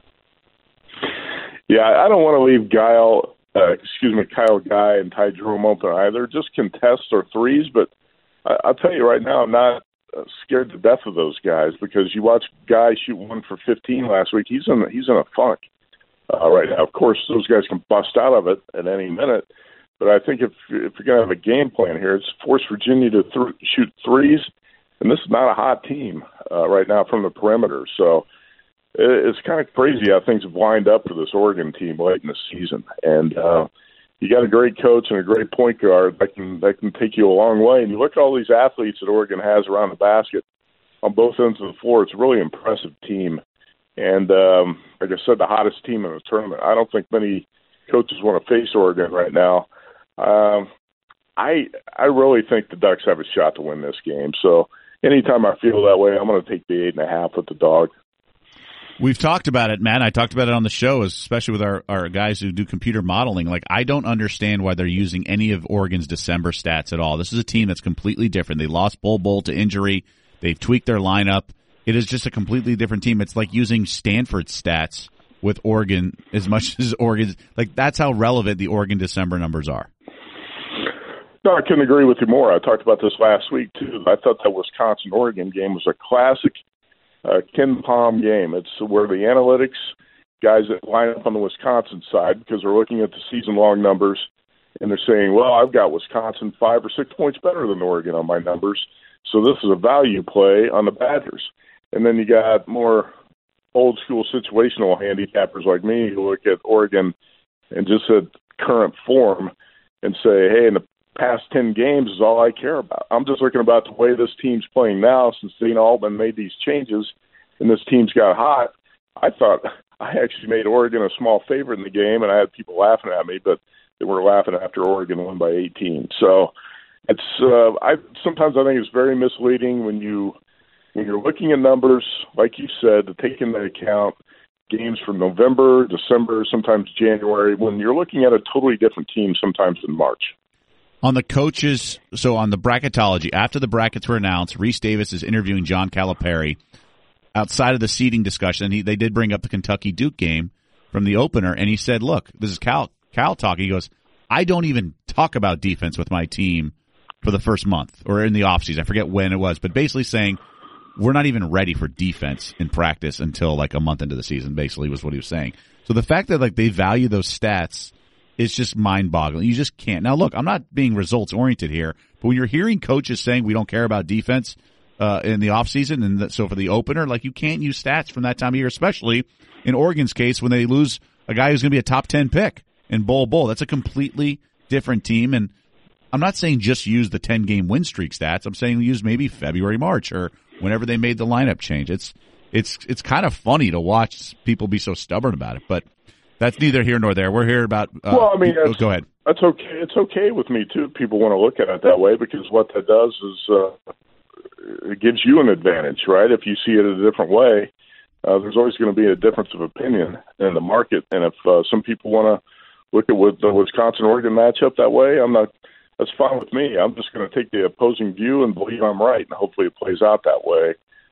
Yeah, I don't want to leave Guile, uh, excuse me, Kyle Guy and Ty Jerome open either. Just contests or threes, but I, I'll tell you right now, I'm not uh, scared to death of those guys, because you watch Guy shoot one for fifteen last week. He's in he's in a funk uh, right now. Of course, those guys can bust out of it at any minute, but I think if if you're going to have a game plan here, it's force Virginia to th- shoot threes. And this is not a hot team uh, right now from the perimeter. So it, it's kind of crazy how things have lined up for this Oregon team late in the season. And uh, you got a great coach and a great point guard that can that can take you a long way. And you look at all these athletes that Oregon has around the basket on both ends of the floor. It's a really impressive team. And um, like I said, the hottest team in the tournament. I don't think many coaches want to face Oregon right now. Um, I I really think the Ducks have a shot to win this game. So anytime I feel that way, I'm going to take the eight and a half with the dog. We've talked about it, Matt. I talked about it on the show, especially with our, our guys who do computer modeling. Like, I don't understand why they're using any of Oregon's December stats at all. This is a team that's completely different. They lost Bol Bol to injury. They've tweaked their lineup. It is just a completely different team. It's like using Stanford's stats with Oregon as much as Oregon's. Like, that's how relevant the Oregon December numbers are. No, I couldn't agree with you more. I talked about this last week, too. I thought that Wisconsin-Oregon game was a classic uh, Ken Palm game. It's where the analytics guys that line up on the Wisconsin side, because they're looking at the season-long numbers, and they're saying, well, I've got Wisconsin five or six points better than Oregon on my numbers, so this is a value play on the Badgers. And then you got more old-school situational handicappers like me who look at Oregon and just said, current form and say, hey, in the past ten games is all I care about. I'm just looking about the way this team's playing now since Dana Altman made these changes and this team's got hot. I thought I actually made Oregon a small favorite in the game, and I had people laughing at me, but they were laughing after Oregon won by eighteen. So it's uh, I sometimes I think it's very misleading when you when you're looking at numbers, like you said, to take into account games from November, December, sometimes January, when you're looking at a totally different team sometimes in March. On the coaches, so on the bracketology, after the brackets were announced, Reese Davis is interviewing John Calipari. Outside of the seeding discussion, he, they did bring up the Kentucky-Duke game from the opener, and he said, look, this is Cal, Cal talking. He goes, I don't even talk about defense with my team for the first month or in the offseason. I forget when it was, but basically saying we're not even ready for defense in practice until like a month into the season, basically was what he was saying. So the fact that like they value those stats is just mind-boggling. You just can't. Now, look, I'm not being results-oriented here, but when you're hearing coaches saying we don't care about defense uh, in the offseason, and the, so for the opener, like you can't use stats from that time of year, especially in Oregon's case when they lose a guy who's going to be a top ten pick in Bol Bol. That's a completely different team, and I'm not saying just use the ten-game win streak stats. I'm saying use maybe February, March, or whenever they made the lineup change. It's it's it's kind of funny to watch people be so stubborn about it, but that's neither here nor there. We're here about. Uh, well, I mean, oh, go ahead. That's okay. It's okay with me too. People want to look at it that way because what that does is uh, it gives you an advantage, right? If you see it a different way, uh, there's always going to be a difference of opinion in the market. And if uh, some people want to look at what the Wisconsin-Oregon matchup that way, I'm not. That's fine with me. I'm just going to take the opposing view and believe I'm right, and hopefully it plays out that way.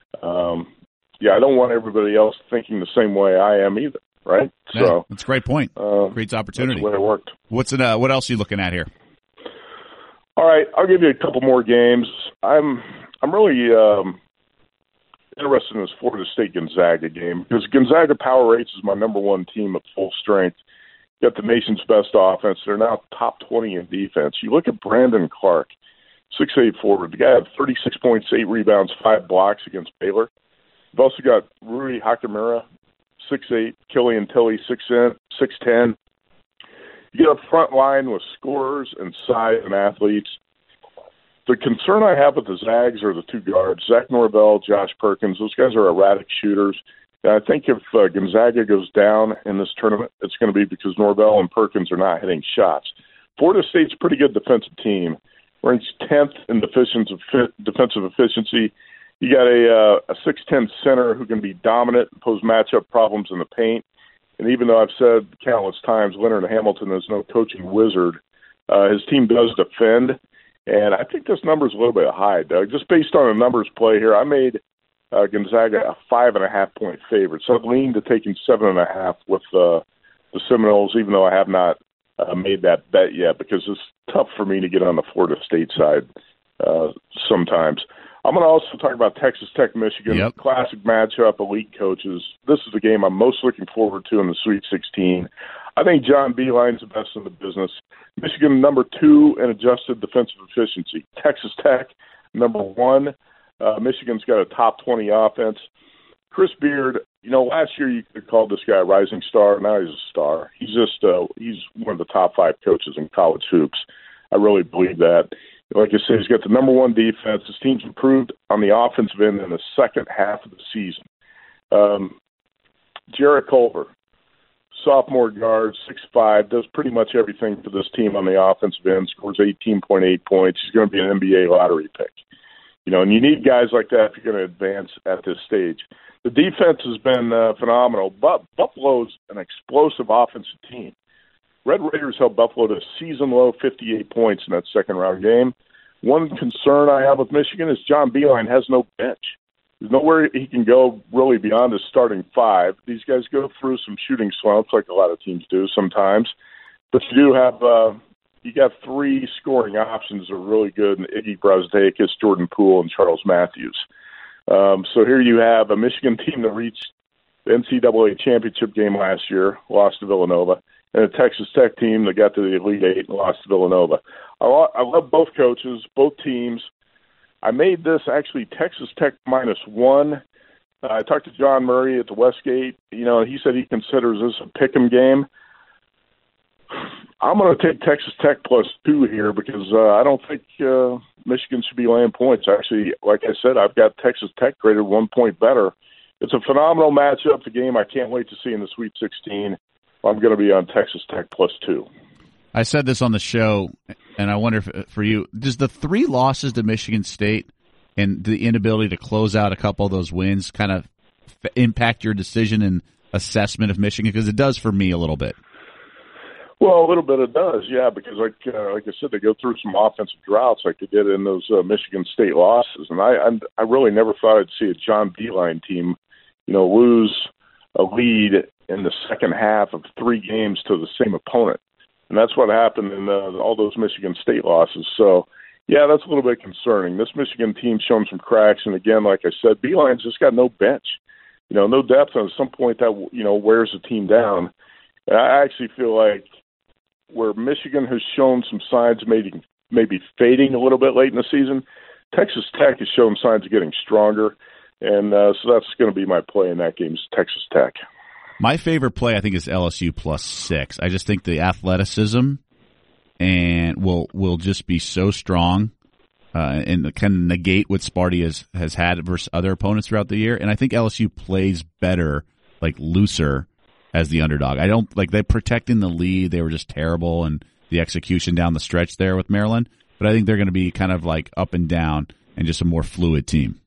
Um, yeah, I don't want everybody else thinking the same way I am either, right? Yeah, so that's a great point. Uh, Creates opportunity. That's the way it worked. What's in, uh, what else are you looking at here? All right, I'll give you a couple more games. I'm I'm really um, interested in this Florida State Gonzaga game because Gonzaga Power Rates is my number one team at full strength. Got the nation's best offense. They're now top twenty in defense. You look at Brandon Clark, six eight forward. The guy had thirty-six points, eight rebounds, five blocks against Baylor. You've also got Rui Hachimura, six eight, Killian Tilly, six ten. You get a front line with scorers and size and athletes. The concern I have with the Zags are the two guards, Zach Norvell, Josh Perkins. Those guys are erratic shooters. And I think if uh, Gonzaga goes down in this tournament, it's going to be because Norvell and Perkins are not hitting shots. Florida State's a pretty good defensive team. Ranks tenth in defensive efficiency. You got a uh, a six ten center who can be dominant and pose matchup problems in the paint. And even though I've said countless times Leonard Hamilton is no coaching wizard, uh, his team does defend. And I think this number is a little bit high, Doug. Just based on a numbers play here, I made uh, Gonzaga a five and a half point favorite. So I've leaned to taking seven and a half with uh, the Seminoles, even though I have not uh, made that bet yet because it's tough for me to get on the Florida State side uh, sometimes. I'm going to also talk about Texas Tech, Michigan, yep. Classic matchup, elite coaches. This is the game I'm most looking forward to in the Sweet sixteen. I think John Beilein's the best in the business. Michigan, number two in adjusted defensive efficiency. Texas Tech, number one. Uh, Michigan's got a top twenty offense. Chris Beard, you know, last year you could call this guy a rising star. Now he's a star. He's just uh, he's one of the top five coaches in college hoops. I really believe that. Like I said, he's got the number one defense. His team's improved on the offensive end in the second half of the season. Um, Jarrett Culver, sophomore guard, six five, does pretty much everything for this team on the offensive end, scores eighteen point eight points. He's going to be an N B A lottery pick. You know, and you need guys like that if you're going to advance at this stage. The defense has been uh, phenomenal, but Buffalo's an explosive offensive team. Red Raiders held Buffalo to a season-low fifty-eight points in that second-round game. One concern I have with Michigan is John Beilein has no bench. There's nowhere he can go really beyond his starting five. These guys go through some shooting slumps like a lot of teams do sometimes. But you do have uh, you got three scoring options that are really good, in Iggy Brazdeikis, Jordan Poole, and Charles Matthews. Um, so here you have a Michigan team that reached the N C double A championship game last year, lost to Villanova, and a Texas Tech team that got to the Elite Eight and lost to Villanova. I, lo- I love both coaches, both teams. I made this actually Texas Tech minus one. Uh, I talked to John Murray at the Westgate. You know, he said he considers this a pick'em game. I'm going to take Texas Tech plus two here because uh, I don't think uh, Michigan should be laying points. Actually, like I said, I've got Texas Tech graded one point better. It's a phenomenal matchup, the game I can't wait to see in the Sweet sixteen. I'm going to be on Texas Tech plus two. I said this on the show, and I wonder if, for you, does the three losses to Michigan State and the inability to close out a couple of those wins kind of f- impact your decision and assessment of Michigan? Because it does for me a little bit. Well, a little bit it does, yeah, because like uh, like I said, they go through some offensive droughts like they did in those uh, Michigan State losses, and I I'm, I really never thought I'd see a John Beilein team, you know, lose a lead in the second half of three games to the same opponent, and that's what happened in uh, all those Michigan State losses. So, yeah, that's a little bit concerning. This Michigan team's shown some cracks, and again, like I said, Beilein's just got no bench, you know, no depth, and at some point that you know wears the team down. And I actually feel like where Michigan has shown some signs of maybe, maybe fading a little bit late in the season, Texas Tech has shown signs of getting stronger, and uh, so that's going to be my play in that game is Texas Tech. My favorite play, I think, is L S U plus six. I just think the athleticism and will will just be so strong uh, and kind of negate what Sparty has, has had versus other opponents throughout the year, and I think L S U plays better, like looser, as the underdog. I don't like they protecting the lead. They were just terrible, and the execution down the stretch there with Maryland. But I think they're going to be kind of like up and down and just a more fluid team.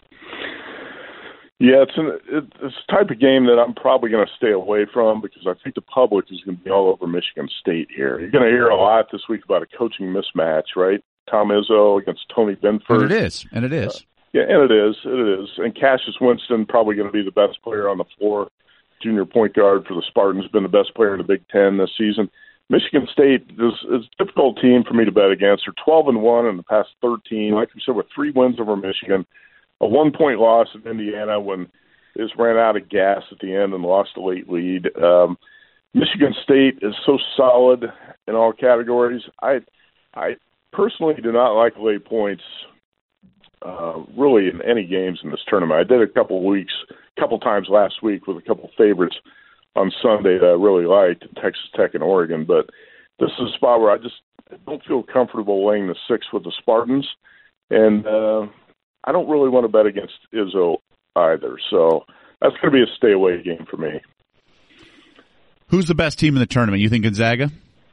Yeah, it's an it's a type of game that I'm probably going to stay away from because I think the public is going to be all over Michigan State here. You're going to hear a lot this week about a coaching mismatch, right? Tom Izzo against Tony Benford. And it is, and it is. Uh, yeah, and it is, it is. And Cassius Winston probably going to be the best player on the floor. Junior point guard for the Spartans, been the best player in the Big Ten this season. Michigan State is, is a difficult team for me to bet against. They're twelve and one in the past thirteen. Like we said, with three wins over Michigan, a one-point loss at Indiana when they just ran out of gas at the end and lost a late lead. Um, Michigan State is so solid in all categories. I, I personally do not like lay points uh, really in any games in this tournament. I did a couple of weeks. couple times last week with a couple favorites on Sunday that I really liked, Texas Tech and Oregon. But this is a spot where I just don't feel comfortable laying the six with the Spartans. And uh, I don't really want to bet against Izzo either. So that's going to be a stay-away game for me. Who's the best team in the tournament? You think Gonzaga?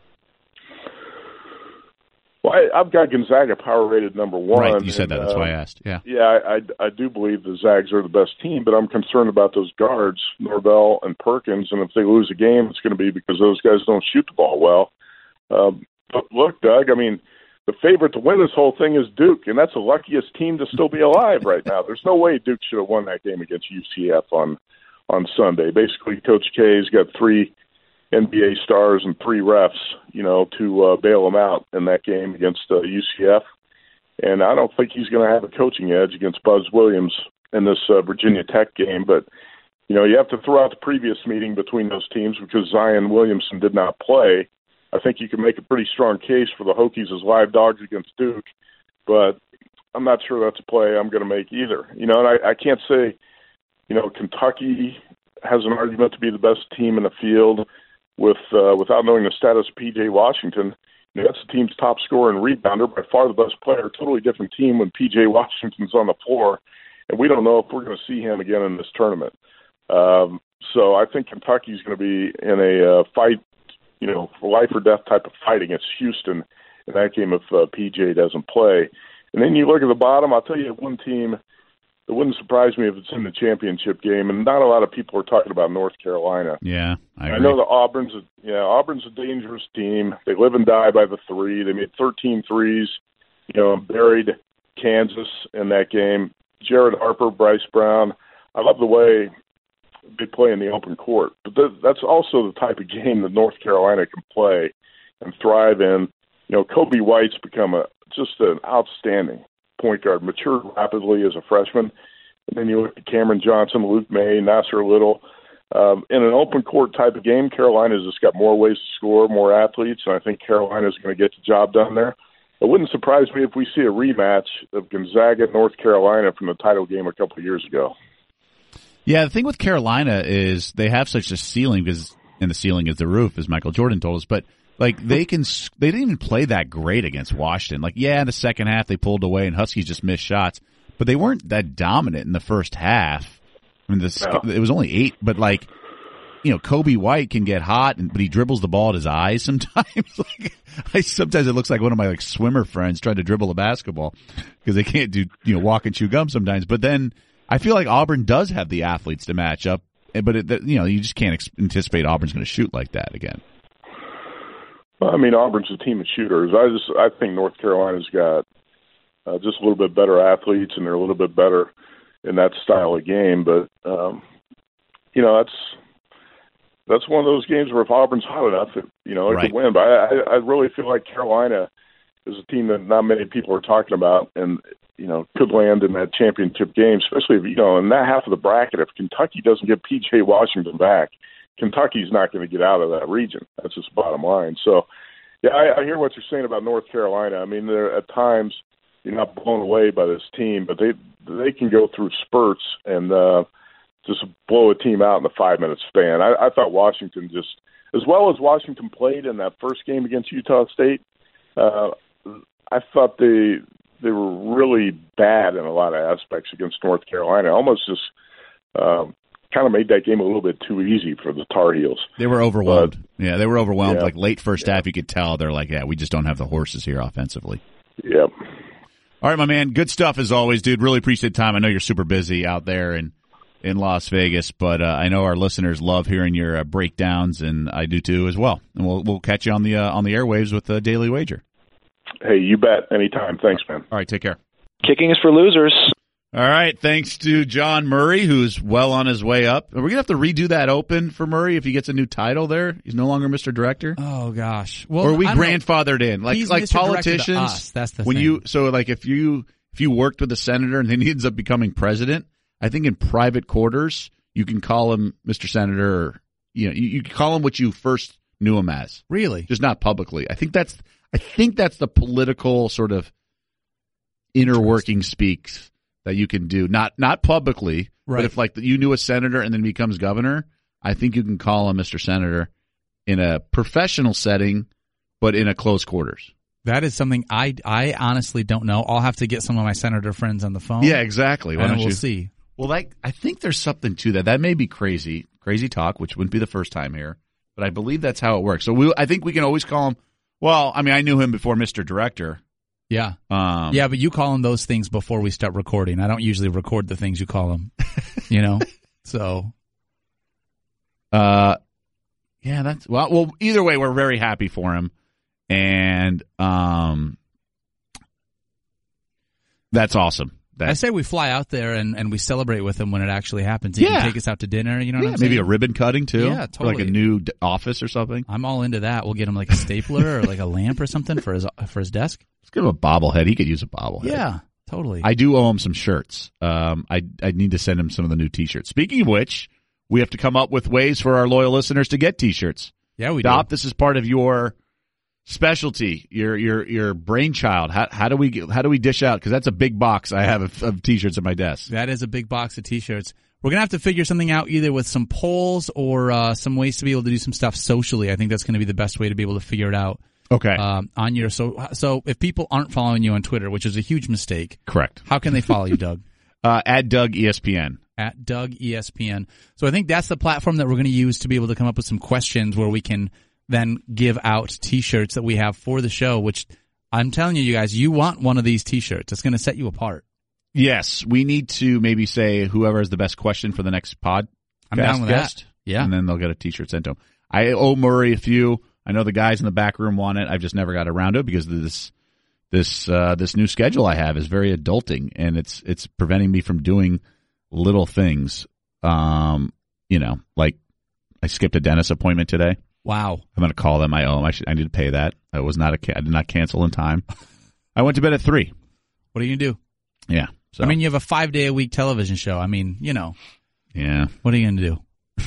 Well, I, I've got Gonzaga power rated number one. Right, you said and, that. That's uh, why I asked. Yeah, yeah, I, I, I do believe the Zags are the best team, but I'm concerned about those guards, Norvell and Perkins, and if they lose a game, it's going to be because those guys don't shoot the ball well. Um, but look, Doug, I mean, the favorite to win this whole thing is Duke, and that's the luckiest team to still be alive right now. There's no way Duke should have won that game against U C F on on Sunday. Basically, Coach K's got three N B A stars and three refs, you know, to uh, bail them out in that game against uh, U C F. And I don't think he's going to have a coaching edge against Buzz Williams in this uh, Virginia Tech game. But, you know, you have to throw out the previous meeting between those teams because Zion Williamson did not play. I think you can make a pretty strong case for the Hokies as live dogs against Duke. But I'm not sure that's a play I'm going to make either. You know, and I, I can't say, you know, Kentucky has an argument to be the best team in the field. With uh, without knowing the status of P J Washington, you know, that's the team's top scorer and rebounder, by far the best player. Totally different team when P J Washington's on the floor, and we don't know if we're going to see him again in this tournament. Um, so I think Kentucky's going to be in a uh, fight, you know, for life or death type of fight against Houston in that game if uh, P J doesn't play. And then you look at the bottom. I'll tell you one team. It wouldn't surprise me if it's in the championship game, and not a lot of people are talking about North Carolina. Yeah, I agree. I know that Auburn's a, yeah, Auburn's a dangerous team. They live and die by the three. They made thirteen threes, you know, and buried Kansas in that game. Jared Harper, Bryce Brown. I love the way they play in the open court. But th- that's also the type of game that North Carolina can play and thrive in. You know, Kobe White's become a just an outstanding point guard, matured rapidly as a freshman. And then you look at Cameron Johnson, Luke May, Nasser Little. Um, in an open court type of game, Carolina's just got more ways to score, more athletes, and I think Carolina's going to get the job done there. It wouldn't surprise me if we see a rematch of Gonzaga, North Carolina from the title game a couple of years ago. Yeah, the thing with Carolina is they have such a ceiling because and the ceiling is the roof, as Michael Jordan told us. But like they can, they didn't even play that great against Washington. Like, yeah, in the second half they pulled away and Huskies just missed shots, but they weren't that dominant in the first half. I mean, this, no. It was only eight, but like, you know, Kobe White can get hot, and, but he dribbles the ball at his eyes sometimes. like, I, sometimes it looks like one of my like swimmer friends trying to dribble a basketball because they can't do, you know, walk and chew gum sometimes. But then I feel like Auburn does have the athletes to match up, but it, you know, you just can't ex- anticipate Auburn's going to shoot like that again. Well, I mean, Auburn's a team of shooters. I just, I think North Carolina's got uh, just a little bit better athletes, and they're a little bit better in that style of game. But um, you know, that's. That's one of those games where if Auburn's hot enough, it, you know, it right. could win. But I, I really feel like Carolina is a team that not many people are talking about, and you know, could land in that championship game, especially if you know in that half of the bracket. If Kentucky doesn't get P J Washington back, Kentucky's not going to get out of that region. That's just the bottom line. So, yeah, I, I hear what you're saying about North Carolina. I mean, there at times you're not blown away by this team, but they they can go through spurts and. uh just blow a team out in a five-minute span. I, I thought Washington just, as well as Washington played in that first game against Utah State, uh, I thought they they were really bad in a lot of aspects against North Carolina. Almost just um, kind of made that game a little bit too easy for the Tar Heels. They were overwhelmed. But, yeah, they were overwhelmed. Yeah, like late first yeah. half, you could tell they're like, yeah, we just don't have the horses here offensively. Yep. All right, my man. Good stuff as always, dude. Really appreciate the time. I know you're super busy out there and in Las Vegas, but uh, I know our listeners love hearing your uh, breakdowns, and I do too as well. And we'll we'll catch you on the uh, on the airwaves with the Daily Wager. Hey, you bet. Anytime. Thanks, man. All right, take care. Kicking is for losers. All right, thanks to John Murray, who's well on his way up. Are we gonna have to redo that open for Murray if he gets a new title there? He's no longer Mister Director. Oh gosh, well, or are we I don't grandfathered know. in like He's like Mister politicians? To us. That's the when thing. you so like if you if you worked with a senator and then he ends up becoming president, I think in private quarters. You can call him Mister Senator, or, you know, you, you can call him what you first knew him as. Really? Just not publicly. I think that's, I think that's the political sort of inner working speaks that you can do. Not, not publicly, right. But if like you knew a senator and then becomes governor, I think you can call him Mister Senator in a professional setting, but in a close quarters. That is something I, I honestly don't know. I'll have to get some of my senator friends on the phone. Yeah, exactly. Why and don't we'll you? see. Well, like, I think there's something to that. That may be crazy, crazy talk, which wouldn't be the first time here, but I believe that's how it works. So we, I think we can always call him. Well, I mean, I knew him before Mister Director. Yeah, um, yeah, but you call him those things before we start recording. I don't usually record the things you call him. You know, so. Uh, yeah, that's well. Well, either way, we're very happy for him, and um, that's awesome. That, I say we fly out there and, and we celebrate with him when it actually happens. He yeah. can take us out to dinner. You know what yeah, I'm saying? Maybe a ribbon cutting too. Yeah, totally. Or like a new d- office or something. I'm all into that. We'll get him like a stapler or like a lamp or something for his for his desk. Let's give him a bobblehead. He could use a bobblehead. Yeah, totally. I do owe him some shirts. Um, I I need to send him some of the new T-shirts. Speaking of which, we have to come up with ways for our loyal listeners to get T-shirts. Yeah, we Dop, do. This is part of your specialty, your your your brainchild. How how do we how do we dish out? Because that's a big box I have of, of T-shirts at my desk. That is a big box of T-shirts. We're gonna have to figure something out either with some polls or uh, some ways to be able to do some stuff socially. I think that's going to be the best way to be able to figure it out. Okay. Um, on your so so if people aren't following you on Twitter, which is a huge mistake, correct. How can they follow you, Doug? uh, at Doug E S P N. At Doug E S P N. So I think that's the platform that we're going to use to be able to come up with some questions where we can then give out T-shirts that we have for the show, which I'm telling you, you guys, you want one of these T-shirts. It's going to set you apart. Yes, we need to maybe say whoever has the best question for the next pod. I'm down with guest, that. Yeah. And then they'll get a T-shirt sent to them. I owe Murray a few. I know the guys in the back room want it. I've just never got around to it because this this uh, this new schedule I have is very adulting, and it's it's preventing me from doing little things. Um, you know, like I skipped a dentist appointment today. Wow. I'm going to call them. I owe them. I, should, I need to pay that. I was not a, I did not cancel in time. I went to bed at three. What are you going to do? Yeah. So. I mean, you have a five day a week television show. I mean, you know. Yeah. What are you going to do?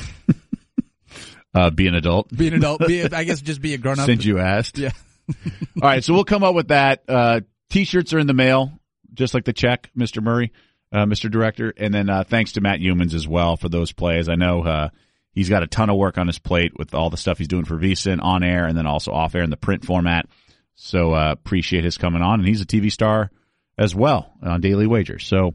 uh, be an adult. Be an adult. Be a, I guess just be a grown up. Since you asked. Yeah. All right. So we'll come up with that. Uh, T-shirts are in the mail, just like the check, Mister Murray, uh, Mister Director. And then uh, thanks to Matt Humans as well for those plays. I know uh, he's got a ton of work on his plate with all the stuff he's doing for VSiN on air and then also off air in the print format. So uh, appreciate his coming on, and he's a T V star as well on Daily Wager. So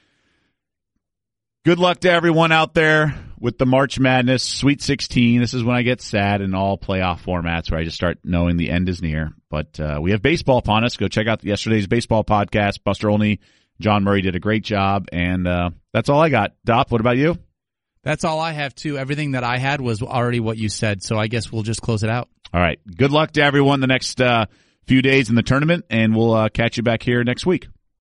good luck to everyone out there with the March Madness Sweet sixteen. This is when I get sad in all playoff formats where I just start knowing the end is near. But uh, we have baseball upon us. Go check out yesterday's baseball podcast. Buster Olney, John Murray did a great job, and uh, that's all I got. Dop, what about you? That's all I have, too. Everything that I had was already what you said, so I guess we'll just close it out. All right. Good luck to everyone the next uh, few days in the tournament, and we'll uh, catch you back here next week.